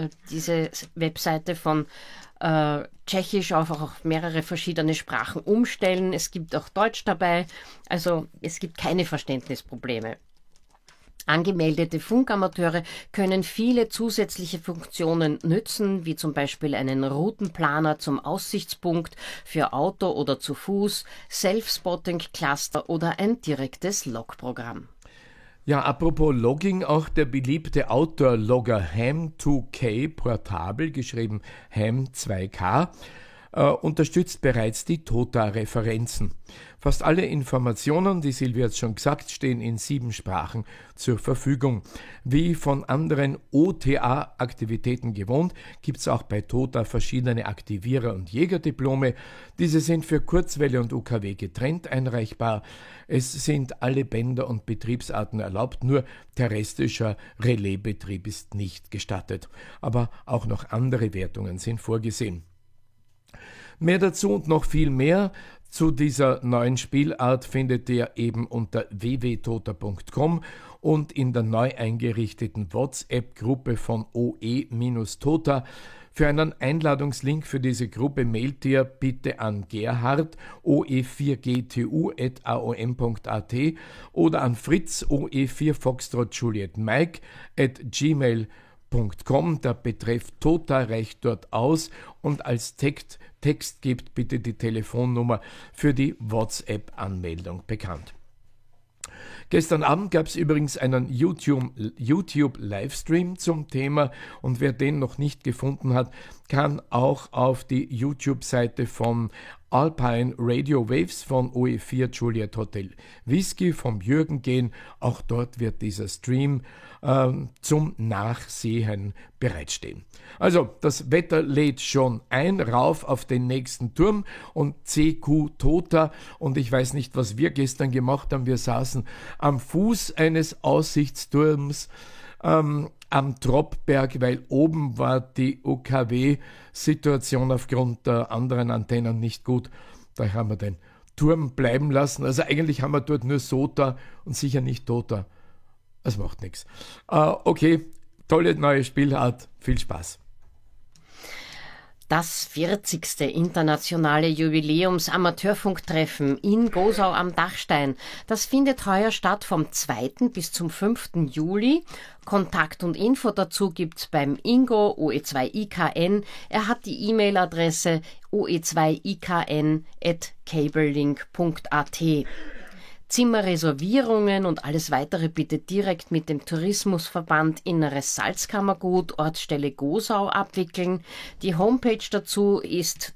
Webseite von Tschechisch auf mehrere verschiedene Sprachen umstellen. Es gibt auch Deutsch dabei, also es gibt keine Verständnisprobleme. Angemeldete Funkamateure können viele zusätzliche Funktionen nützen, wie zum Beispiel einen Routenplaner zum Aussichtspunkt für Auto oder zu Fuß, Self-Spotting-Cluster oder ein direktes Logprogramm. Ja, apropos Logging, auch der beliebte Outdoor-Logger Ham2K portabel, geschrieben Ham2K, unterstützt bereits die TOTA-Referenzen. Fast alle Informationen, die Silvia hat schon gesagt, stehen in 7 Sprachen zur Verfügung. Wie von anderen OTA-Aktivitäten gewohnt, gibt es auch bei TOTA verschiedene Aktivierer- und Jägerdiplome. Diese sind für Kurzwelle und UKW getrennt einreichbar. Es sind alle Bänder und Betriebsarten erlaubt, nur terrestrischer Relaisbetrieb ist nicht gestattet. Aber auch noch andere Wertungen sind vorgesehen. Mehr dazu und noch viel mehr zu dieser neuen Spielart findet ihr eben unter www.tota.com und in der neu eingerichteten WhatsApp-Gruppe von OE-Tota. Für einen Einladungslink für diese Gruppe mailt ihr bitte an Gerhard oe4gtu@aom.at oder an Fritz oe4 Foxtrot Juliet Mike @gmail.com. Der Betreff TOTA reicht dort aus und als Text gebt bitte die Telefonnummer für die WhatsApp-Anmeldung bekannt. Gestern Abend gab es übrigens einen YouTube-Livestream zum Thema und wer den noch nicht gefunden hat, kann auch auf die YouTube-Seite von Alpine Radio Waves von OE4 Juliet Hotel Whisky vom Jürgen gehen. Auch dort wird dieser Stream zum Nachsehen bereitstehen. Also, das Wetter lädt schon ein, rauf auf den nächsten Turm und CQ Tota. Und ich weiß nicht, was wir gestern gemacht haben. Wir saßen am Fuß eines Aussichtsturms am Troppberg, weil oben war die UKW-Situation aufgrund der anderen Antennen nicht gut. Da haben wir den Turm bleiben lassen. Also eigentlich haben wir dort nur SOTA und sicher nicht TOTA. Das macht nichts. Okay, tolle neue Spielart. Viel Spaß. Das 40. internationale Jubiläums-Amateurfunktreffen in Gosau am Dachstein. Das findet heuer statt vom 2. bis zum 5. Juli. Kontakt und Info dazu gibt's beim Ingo OE2IKN. Er hat die E-Mail-Adresse oe2ikn@cablelink.at. Zimmerreservierungen und alles weitere bitte direkt mit dem Tourismusverband Inneres Salzkammergut, Ortsstelle Gosau abwickeln. Die Homepage dazu ist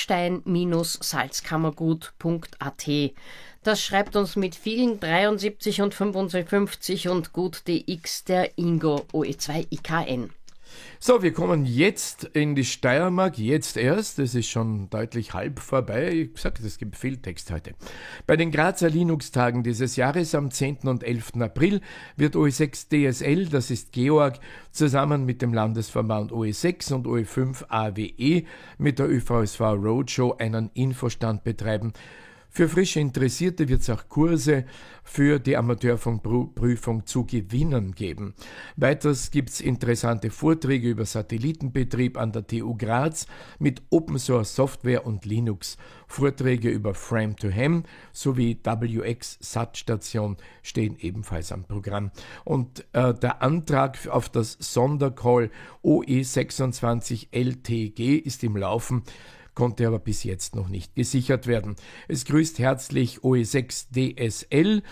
dachstein-salzkammergut.at. Das schreibt uns mit vielen 73 und 55 und gut DX der Ingo OE2IKN. So, wir kommen jetzt in die Steiermark, jetzt erst, es ist schon deutlich halb vorbei, ich gesagt, es gibt viel Text heute. Bei den Grazer Linux-Tagen dieses Jahres am 10. und 11. April wird OE6 DSL, das ist Georg, zusammen mit dem Landesverband OE6 und OE5 AWE mit der ÖVSV Roadshow einen Infostand betreiben. Für frische Interessierte wird es auch Kurse für die Amateurfunkprüfung zu gewinnen geben. Weiters gibt es interessante Vorträge über Satellitenbetrieb an der TU Graz mit Open Source Software und Linux. Vorträge über Frame to Ham sowie WX-SAT-Station stehen ebenfalls am Programm. Und der Antrag auf das Sondercall OE26 LTG ist im Laufen, konnte aber bis jetzt noch nicht gesichert werden. Es grüßt herzlich OE6 DSL.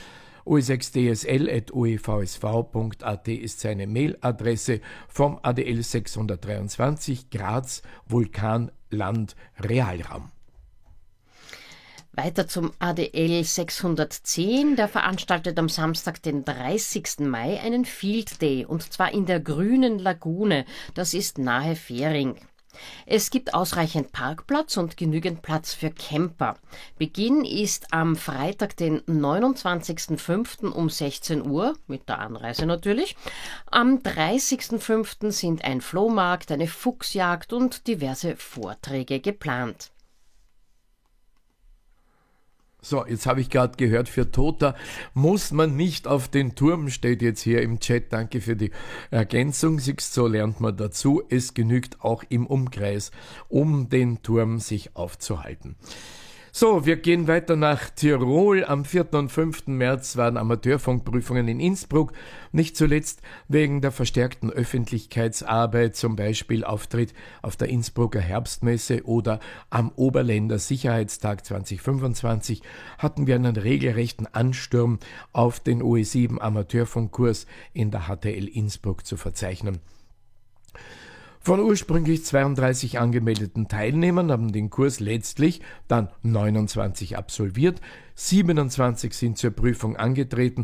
OE6dsl@oevsv.at ist seine Mailadresse vom ADL 623 Graz Vulkan Land Realraum. Weiter zum ADL 610, der veranstaltet am Samstag, den 30. Mai, einen Field Day, und zwar in der Grünen Lagune, das ist nahe Fähring. Es gibt ausreichend Parkplatz und genügend Platz für Camper. Beginn ist am Freitag, den 29.05. um 16 Uhr, mit der Anreise natürlich. Am 30.05. sind ein Flohmarkt, eine Fuchsjagd und diverse Vorträge geplant. So, jetzt habe ich gerade gehört, für TOTA muss man nicht auf den Turm, steht jetzt hier im Chat. Danke für die Ergänzung. So lernt man dazu. Es genügt auch im Umkreis, um den Turm sich aufzuhalten. So, wir gehen weiter nach Tirol. Am 4. und 5. März waren Amateurfunkprüfungen in Innsbruck. Nicht zuletzt wegen der verstärkten Öffentlichkeitsarbeit, zum Beispiel Auftritt auf der Innsbrucker Herbstmesse oder am Oberländer Sicherheitstag 2025, hatten wir einen regelrechten Ansturm auf den OE7 Amateurfunkkurs in der HTL Innsbruck zu verzeichnen. Von ursprünglich 32 angemeldeten Teilnehmern haben den Kurs letztlich dann 29 absolviert, 27 sind zur Prüfung angetreten,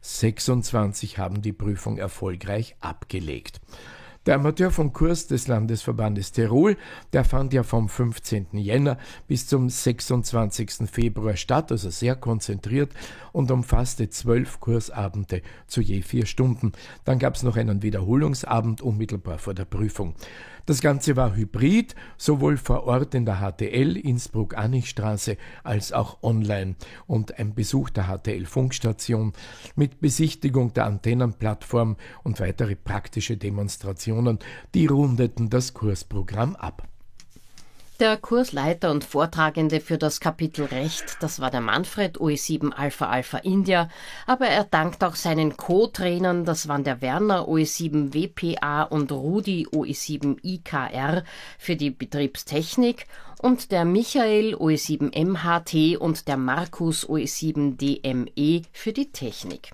26 haben die Prüfung erfolgreich abgelegt. Der Amateurfunkkurs des Landesverbandes Tirol, der fand ja vom 15. Jänner bis zum 26. Februar statt, also sehr konzentriert und umfasste 12 Kursabende zu je 4 Stunden. Dann gab es noch einen Wiederholungsabend unmittelbar vor der Prüfung. Das Ganze war hybrid, sowohl vor Ort in der HTL Innsbruck-Annichstraße als auch online und ein Besuch der HTL-Funkstation mit Besichtigung der Antennenplattform und weitere praktische Demonstrationen, die rundeten das Kursprogramm ab. Der Kursleiter und Vortragende für das Kapitel Recht, das war der Manfred, OE7 Alpha Alpha India, aber er dankt auch seinen Co-Trainern, das waren der Werner, OE7 WPA und Rudi, OE7 IKR, für die Betriebstechnik und der Michael, OE7 MHT und der Markus, OE7 DME, für die Technik.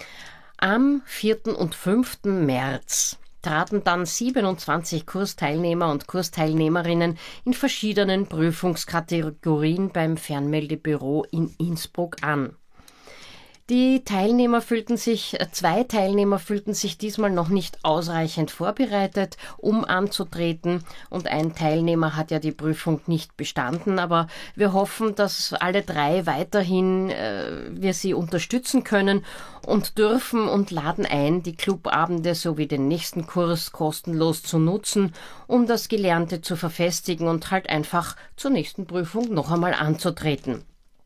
Am 4. und 5. März traten dann 27 Kursteilnehmer und Kursteilnehmerinnen in verschiedenen Prüfungskategorien beim Fernmeldebüro in Innsbruck an. Zwei Teilnehmer fühlten sich diesmal noch nicht ausreichend vorbereitet, um anzutreten, und ein Teilnehmer hat ja die Prüfung nicht bestanden, aber wir hoffen, dass alle 3 weiterhin wir sie unterstützen können und dürfen und laden ein, die Clubabende sowie den nächsten Kurs kostenlos zu nutzen, um das Gelernte zu verfestigen und halt einfach zur nächsten Prüfung noch einmal anzutreten.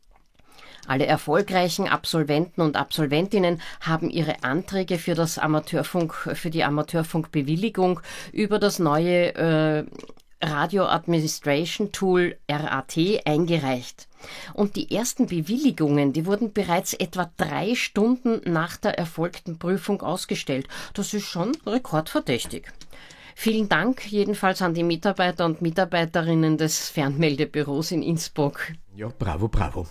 Alle erfolgreichen Absolventen und Absolventinnen haben ihre Anträge für die Amateurfunkbewilligung über das neue Radio Administration Tool RAT eingereicht. Und die ersten Bewilligungen, die wurden bereits etwa 3 Stunden nach der erfolgten Prüfung ausgestellt. Das ist schon rekordverdächtig. Vielen Dank jedenfalls an die Mitarbeiter und Mitarbeiterinnen des Fernmeldebüros in Innsbruck. Ja, bravo, bravo.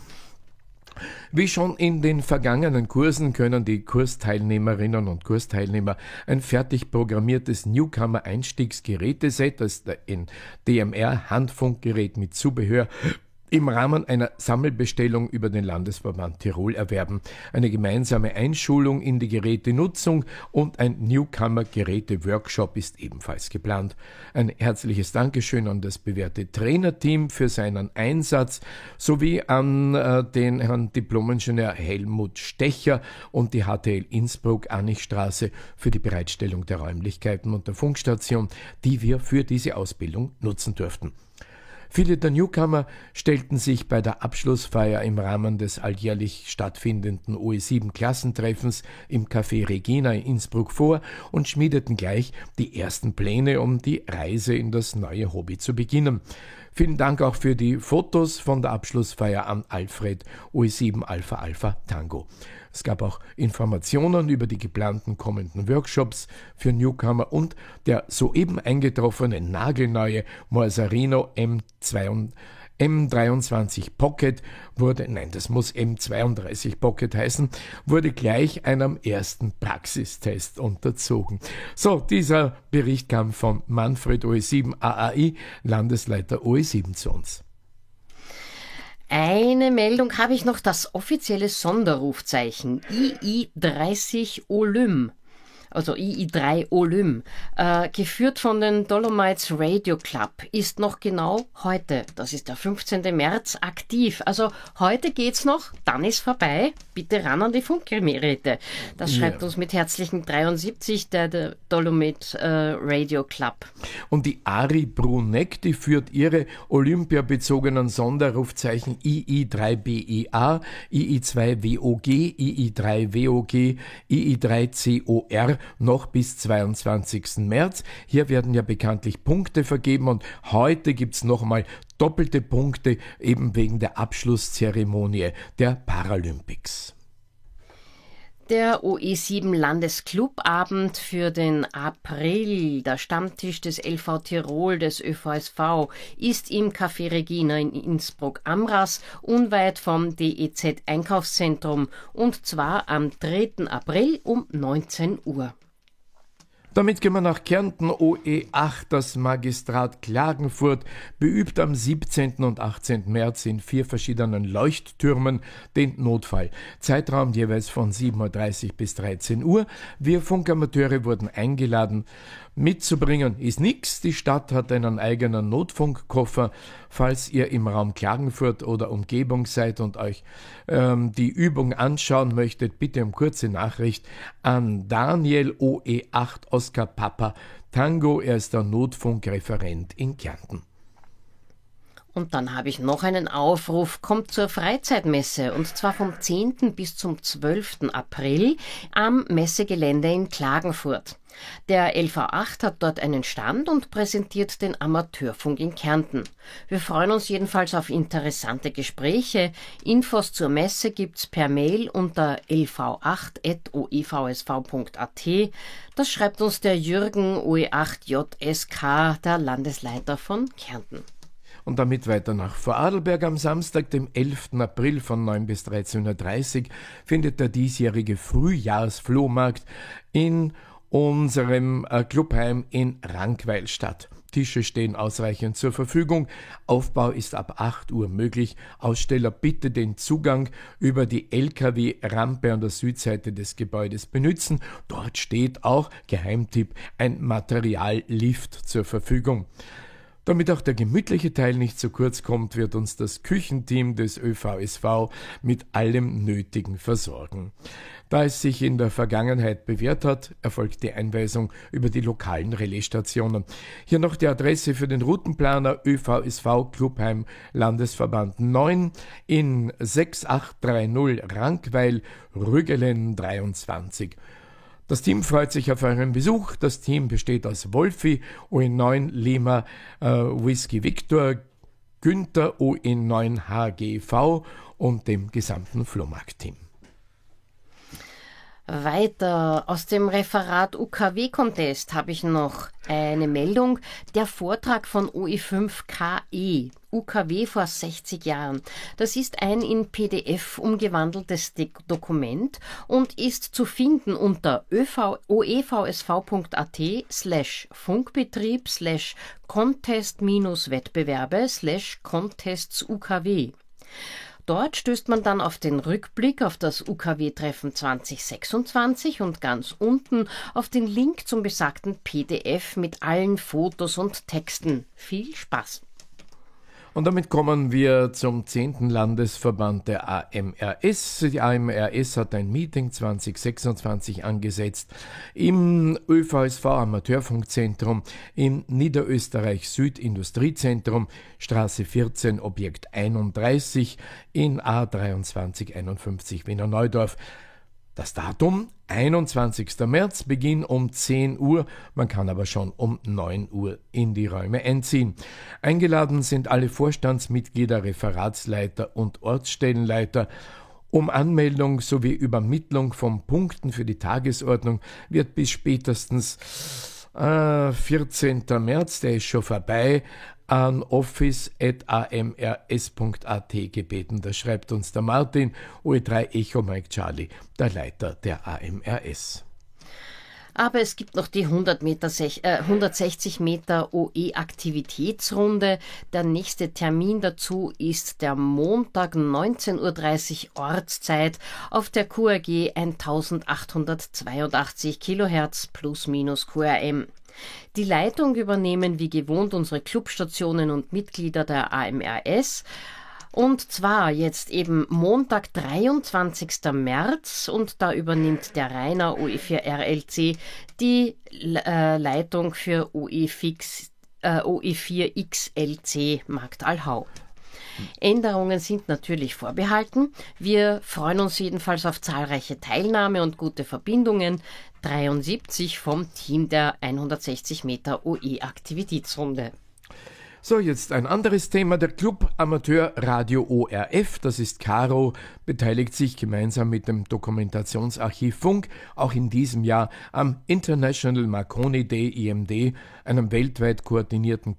Wie schon in den vergangenen Kursen können die Kursteilnehmerinnen und Kursteilnehmer ein fertig programmiertes Newcomer-Einstiegsgeräteset, das ein DMR-Handfunkgerät mit Zubehör, im Rahmen einer Sammelbestellung über den Landesverband Tirol erwerben. Eine gemeinsame Einschulung in die Gerätenutzung und ein Newcomer-Geräte-Workshop ist ebenfalls geplant. Ein herzliches Dankeschön an das bewährte Trainerteam für seinen Einsatz sowie an den Herrn Diplomingenieur Helmut Stecher und die HTL Innsbruck Annichstraße für die Bereitstellung der Räumlichkeiten und der Funkstation, die wir für diese Ausbildung nutzen durften. Viele der Newcomer stellten sich bei der Abschlussfeier im Rahmen des alljährlich stattfindenden OE7-Klassentreffens im Café Regina in Innsbruck vor und schmiedeten gleich die ersten Pläne, um die Reise in das neue Hobby zu beginnen. Vielen Dank auch für die Fotos von der Abschlussfeier an Alfred, OE7 Alpha Alpha Tango. Es gab auch Informationen über die geplanten kommenden Workshops für Newcomer und der soeben eingetroffene nagelneue Morsarino M23 Pocket das muss M32 Pocket heißen, wurde gleich einem ersten Praxistest unterzogen. So, dieser Bericht kam von Manfred OE7 AAI, Landesleiter OE7 zu uns. Eine Meldung habe ich noch, das offizielle Sonderrufzeichen II30 Olym, also II3 Olym, geführt von den Dolomites Radio Club, ist noch genau heute, das ist der 15. März, aktiv. Also heute geht's noch, dann ist vorbei. Bitte ran an die Funkgeräte. Das schreibt uns mit herzlichen 73 der Dolomite Radio Club. Und die Ari Bruneck, die führt ihre olympiabezogenen Sonderrufzeichen II3BEA, II2WOG, II3WOG, II3COR noch bis 22. März. Hier werden ja bekanntlich Punkte vergeben und heute gibt's nochmal doppelte Punkte, eben wegen der Abschlusszeremonie der Paralympics. Der OE7 Landesclubabend für den April, der Stammtisch des LV Tirol des ÖVSV, ist im Café Regina in Innsbruck-Amras, unweit vom DEZ Einkaufszentrum, und zwar am 3. April um 19 Uhr. Damit gehen wir nach Kärnten. OE8, das Magistrat Klagenfurt, beübt am 17. und 18. März in 4 verschiedenen Leuchttürmen den Notfall. Zeitraum jeweils von 7:30 Uhr bis 13 Uhr. Wir Funkamateure wurden eingeladen. Mitzubringen ist nichts. Die Stadt hat einen eigenen Notfunkkoffer. Falls ihr im Raum Klagenfurt oder Umgebung seid und euch die Übung anschauen möchtet, bitte um kurze Nachricht an Daniel OE8 Oscar Papa Tango. Er ist der Notfunkreferent in Kärnten. Und dann habe ich noch einen Aufruf, kommt zur Freizeitmesse, und zwar vom 10. bis zum 12. April am Messegelände in Klagenfurt. Der LV8 hat dort einen Stand und präsentiert den Amateurfunk in Kärnten. Wir freuen uns jedenfalls auf interessante Gespräche. Infos zur Messe gibt's per Mail unter lv8@oevsv.at. Das schreibt uns der Jürgen OE8JSK, der Landesleiter von Kärnten. Und damit weiter nach Vorarlberg. Am Samstag, dem 11. April von 9 bis 13:30 Uhr findet der diesjährige Frühjahrsflohmarkt in unserem Clubheim in Rankweil statt. Tische stehen ausreichend zur Verfügung. Aufbau ist ab 8 Uhr möglich. Aussteller bitte den Zugang über die LKW-Rampe an der Südseite des Gebäudes benützen. Dort steht auch, Geheimtipp, ein Materiallift zur Verfügung. Damit auch der gemütliche Teil nicht zu kurz kommt, wird uns das Küchenteam des ÖVSV mit allem Nötigen versorgen. Da es sich in der Vergangenheit bewährt hat, erfolgt die Einweisung über die lokalen Relaisstationen. Hier noch die Adresse für den Routenplaner ÖVSV Clubheim Landesverband 9 in 6830 Rankweil, Rüggelen 23. Das Team freut sich auf euren Besuch. Das Team besteht aus Wolfi, OE9 Lima Whisky Victor, Günther OE9 HGV und dem gesamten Flohmarkt-Team. Weiter aus dem Referat UKW-Contest habe ich noch eine Meldung. Der Vortrag von OE5KE, UKW vor 60 Jahren. Das ist ein in PDF umgewandeltes Dokument und ist zu finden unter oevsv.at/funkbetrieb/contest-wettbewerbe/contests UKW. Dort stößt man dann auf den Rückblick auf das UKW-Treffen 2026 und ganz unten auf den Link zum besagten PDF mit allen Fotos und Texten. Viel Spaß! Und damit kommen wir zum 10. Landesverband der AMRS. Die AMRS hat ein Meeting 2026 angesetzt im ÖVSV Amateurfunkzentrum in Niederösterreich Südindustriezentrum, Straße 14, Objekt 31 in A2351 Wiener Neudorf. Das Datum 21. März, Beginn um 10 Uhr, man kann aber schon um 9 Uhr in die Räume einziehen. Eingeladen sind alle Vorstandsmitglieder, Referatsleiter und Ortsstellenleiter. Um Anmeldung sowie Übermittlung von Punkten für die Tagesordnung wird bis spätestens 14. März, der ist schon vorbei, an office@amrs.at gebeten. Das schreibt uns der Martin, OE3 Echo Mike Charlie, der Leiter der AMRS. Aber es gibt noch die 160 Meter OE-Aktivitätsrunde. Der nächste Termin dazu ist der Montag 19:30 Uhr Ortszeit auf der QRG 1882 kHz plus minus QRM. Die Leitung übernehmen wie gewohnt unsere Clubstationen und Mitglieder der AMRS. Und zwar jetzt eben Montag, 23. März, und da übernimmt der Rainer OE4RLC die Leitung für OE4XLC Marktallhau. Änderungen sind natürlich vorbehalten. Wir freuen uns jedenfalls auf zahlreiche Teilnahme und gute Verbindungen. 73 vom Team der 160 Meter OE-Aktivitätsrunde. So, jetzt ein anderes Thema. Der Club Amateur Radio ORF, das ist Caro, beteiligt sich gemeinsam mit dem Dokumentationsarchiv Funk auch in diesem Jahr am International Marconi Day IMD, einem weltweit koordinierten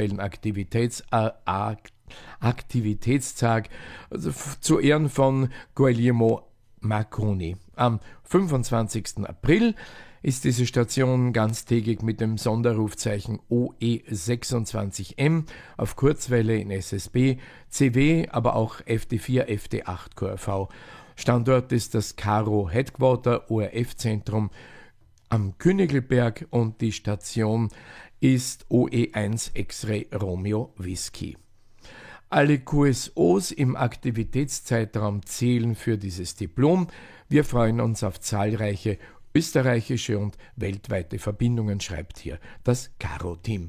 Kurzwellen-Aktivitätstag zu Ehren von Guglielmo Marconi. Am 25. April ist diese Station ganztägig mit dem Sonderrufzeichen OE26M auf Kurzwelle in SSB, CW, aber auch FD4, FD8 QRV. Standort ist das Karo Headquarter ORF-Zentrum am Königelberg und die Station ist OE1 X-Ray Romeo Whisky. Alle QSOs im Aktivitätszeitraum zählen für dieses Diplom. Wir freuen uns auf zahlreiche österreichische und weltweite Verbindungen, schreibt hier das Karo-Team.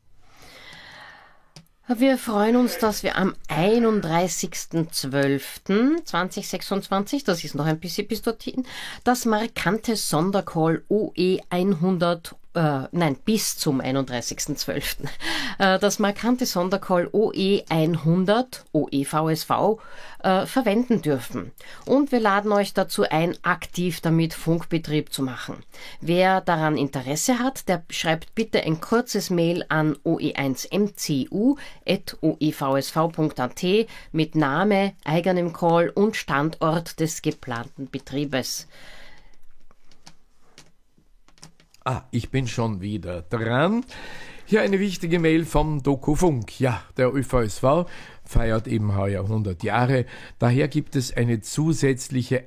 Wir freuen uns, dass wir am 31.12.2026, das ist noch ein bisschen bis dorthin, das markante Sondercall OE100 bis zum 31.12. Das markante Sondercall OE100, OEVSV, verwenden dürfen. Und wir laden euch dazu ein, aktiv damit Funkbetrieb zu machen. Wer daran Interesse hat, der schreibt bitte ein kurzes Mail an oe1mcu@oevsv.at mit Name, eigenem Call und Standort des geplanten Betriebes. Ich bin schon wieder dran. Hier eine wichtige Mail vom Dokufunk. Ja, der ÖVSV feiert eben heuer 100 Jahre. Daher gibt es eine zusätzliche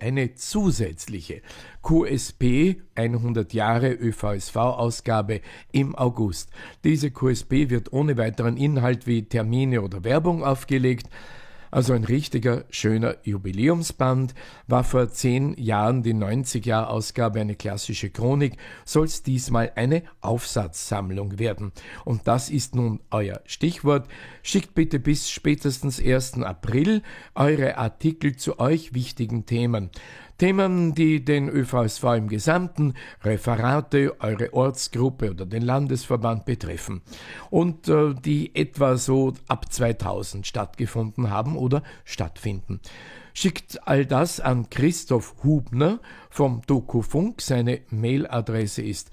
QSP 100 Jahre ÖVSV-Ausgabe im August. Diese QSP wird ohne weiteren Inhalt wie Termine oder Werbung aufgelegt. Also ein richtiger, schöner Jubiläumsband. War vor 10 Jahren die 90-Jahr-Ausgabe eine klassische Chronik, soll es diesmal eine Aufsatzsammlung werden. Und das ist nun euer Stichwort. Schickt bitte bis spätestens 1. April eure Artikel zu euch wichtigen Themen. Themen, die den ÖVSV im Gesamten, Referate, eure Ortsgruppe oder den Landesverband betreffen und die etwa so ab 2000 stattgefunden haben oder stattfinden. Schickt all das an Christoph Hubner vom Dokufunk. Seine Mailadresse ist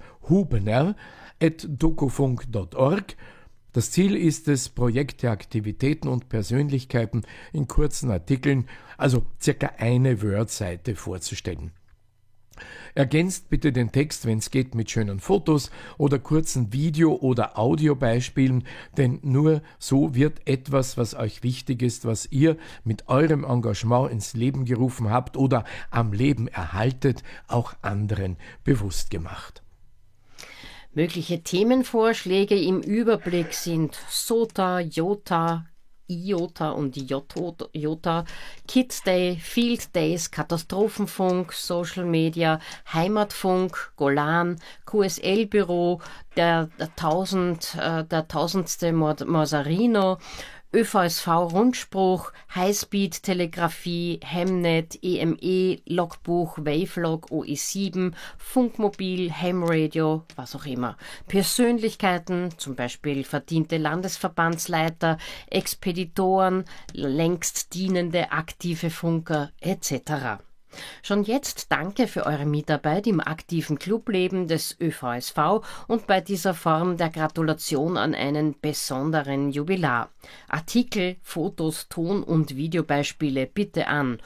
hubner@dokufunk.org. Das Ziel ist es, Projekte, Aktivitäten und Persönlichkeiten in kurzen Artikeln, also circa eine Word-Seite vorzustellen. Ergänzt bitte den Text, wenn es geht, mit schönen Fotos oder kurzen Video- oder Audiobeispielen, denn nur so wird etwas, was euch wichtig ist, was ihr mit eurem Engagement ins Leben gerufen habt oder am Leben erhaltet, auch anderen bewusst gemacht. Mögliche Themenvorschläge im Überblick sind SOTA, JOTA, IOTA und JOTA, Kids Day, Field Days, Katastrophenfunk, Social Media, Heimatfunk, Golan, QSL-Büro, der tausendste Morsarino, ÖVSV-Rundspruch, Highspeed-Telegrafie, Hemnet, EME, Logbuch, Wavelog, OE7, Funkmobil, Hamradio, was auch immer. Persönlichkeiten, zum Beispiel verdiente Landesverbandsleiter, Expeditoren, längst dienende aktive Funker etc. Schon jetzt danke für eure Mitarbeit im aktiven Clubleben des ÖVSV und bei dieser Form der Gratulation an einen besonderen Jubilar. Artikel, Fotos, Ton- und Videobeispiele bitte an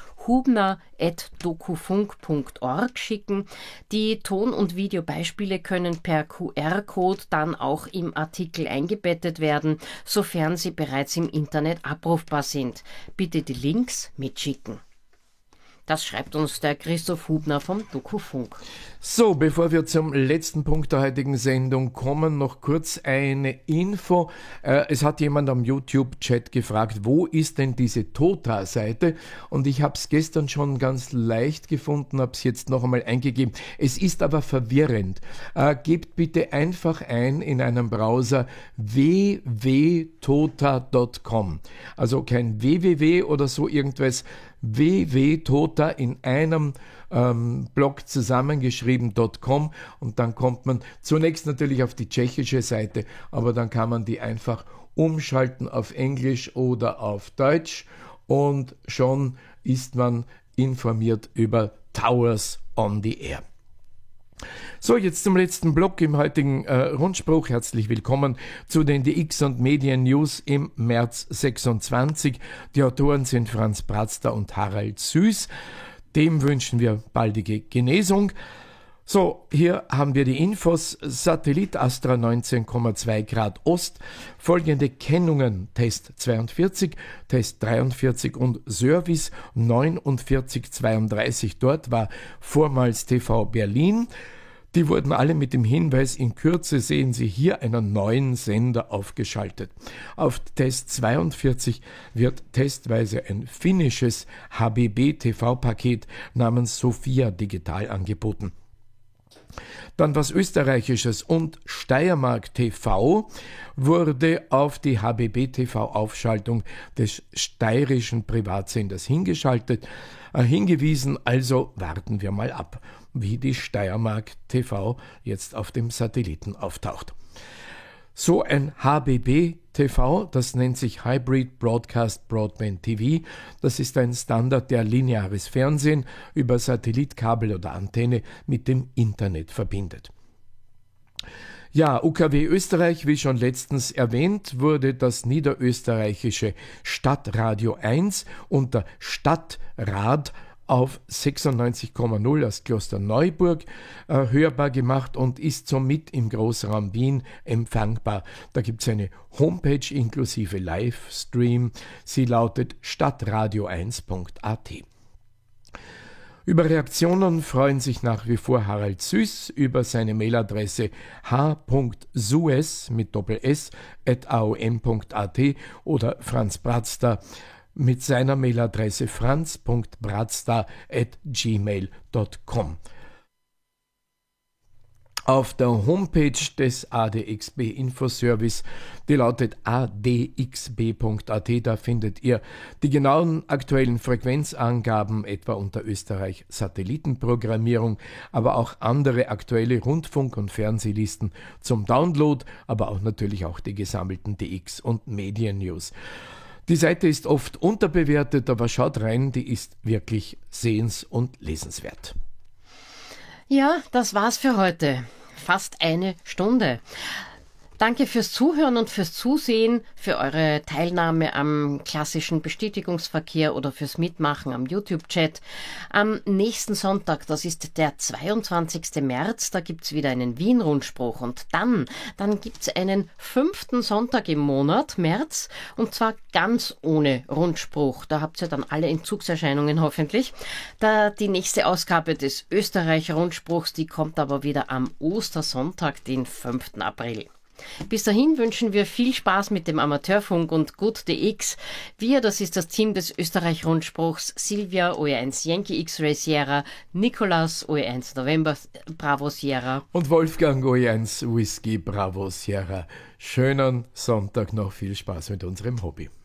hubner@dokufunk.org schicken. Die Ton- und Videobeispiele können per QR-Code dann auch im Artikel eingebettet werden, sofern sie bereits im Internet abrufbar sind. Bitte die Links mitschicken. Das schreibt uns der Christoph Hubner vom Dokufunk. So, bevor wir zum letzten Punkt der heutigen Sendung kommen, noch kurz eine Info. Es hat jemand am YouTube-Chat gefragt, wo ist denn diese TOTA-Seite? Und ich habe es gestern schon ganz leicht gefunden, habe es jetzt noch einmal eingegeben. Es ist aber verwirrend. Gebt bitte einfach ein in einem Browser www.tota.com. Also kein www oder so irgendwas, www.tota in einem Blog zusammengeschrieben.com und dann kommt man zunächst natürlich auf die tschechische Seite, aber dann kann man die einfach umschalten auf Englisch oder auf Deutsch und schon ist man informiert über Towers on the Air. So, jetzt zum letzten Block im heutigen Rundspruch. Herzlich willkommen zu den DX und Medien News im März 26. Die Autoren sind Franz Bratzter und Harald Süß. Dem wünschen wir baldige Genesung. So, hier haben wir die Infos. Satellit Astra 19,2 Grad Ost. Folgende Kennungen: Test 42, Test 43 und Service 4932. Dort war vormals TV Berlin. Die wurden alle mit dem Hinweis, in Kürze sehen Sie hier einen neuen Sender aufgeschaltet. Auf Test 42 wird testweise ein finnisches HBB-TV-Paket namens Sophia Digital angeboten. Dann was Österreichisches und Steiermark TV wurde auf die HBB-TV-Aufschaltung des steirischen Privatsenders hingewiesen, also warten wir mal ab, wie die Steiermark TV jetzt auf dem Satelliten auftaucht. So ein HBB-TV, das nennt sich Hybrid Broadcast Broadband TV. Das ist ein Standard, der lineares Fernsehen über Satellit, Kabel oder Antenne mit dem Internet verbindet. Ja, UKW Österreich, wie schon letztens erwähnt, wurde das niederösterreichische Stadtradio 1 unter Stadtrad auf 96,0 aus Klosterneuburg hörbar gemacht und ist somit im Großraum Wien empfangbar. Da gibt es eine Homepage inklusive Livestream. Sie lautet stadtradio1.at. Über Reaktionen freuen sich nach wie vor Harald Süß über seine Mailadresse h.sues mit Doppel-S @aom.at oder Franz Bratzda mit seiner Mailadresse franz.bratzda@gmail.com. Auf der Homepage des ADXB Infoservice, die lautet adxb.at, da findet ihr die genauen aktuellen Frequenzangaben, etwa unter Österreich Satellitenprogrammierung, aber auch andere aktuelle Rundfunk- und Fernsehlisten zum Download, aber auch natürlich auch die gesammelten DX- und Medien-News. Die Seite ist oft unterbewertet, aber schaut rein, die ist wirklich sehens- und lesenswert. Ja, das war's für heute. Fast eine Stunde. Danke fürs Zuhören und fürs Zusehen, für eure Teilnahme am klassischen Bestätigungsverkehr oder fürs Mitmachen am YouTube-Chat. Am nächsten Sonntag, das ist der 22. März, da gibt's wieder einen Wien-Rundspruch. Und dann gibt's einen 5. Sonntag im Monat, März, und zwar ganz ohne Rundspruch. Da habt ihr dann alle Entzugserscheinungen hoffentlich. Die nächste Ausgabe des Österreich-Rundspruchs, die kommt aber wieder am Ostersonntag, den 5. April. Bis dahin wünschen wir viel Spaß mit dem Amateurfunk und Gut DX. Wir, das ist das Team des Österreich-Rundspruchs, Silvia OE1 Yankee X-Ray Sierra, Nikolaus OE1 November Bravo Sierra und Wolfgang OE1 Whisky Bravo Sierra. Schönen Sonntag noch, viel Spaß mit unserem Hobby.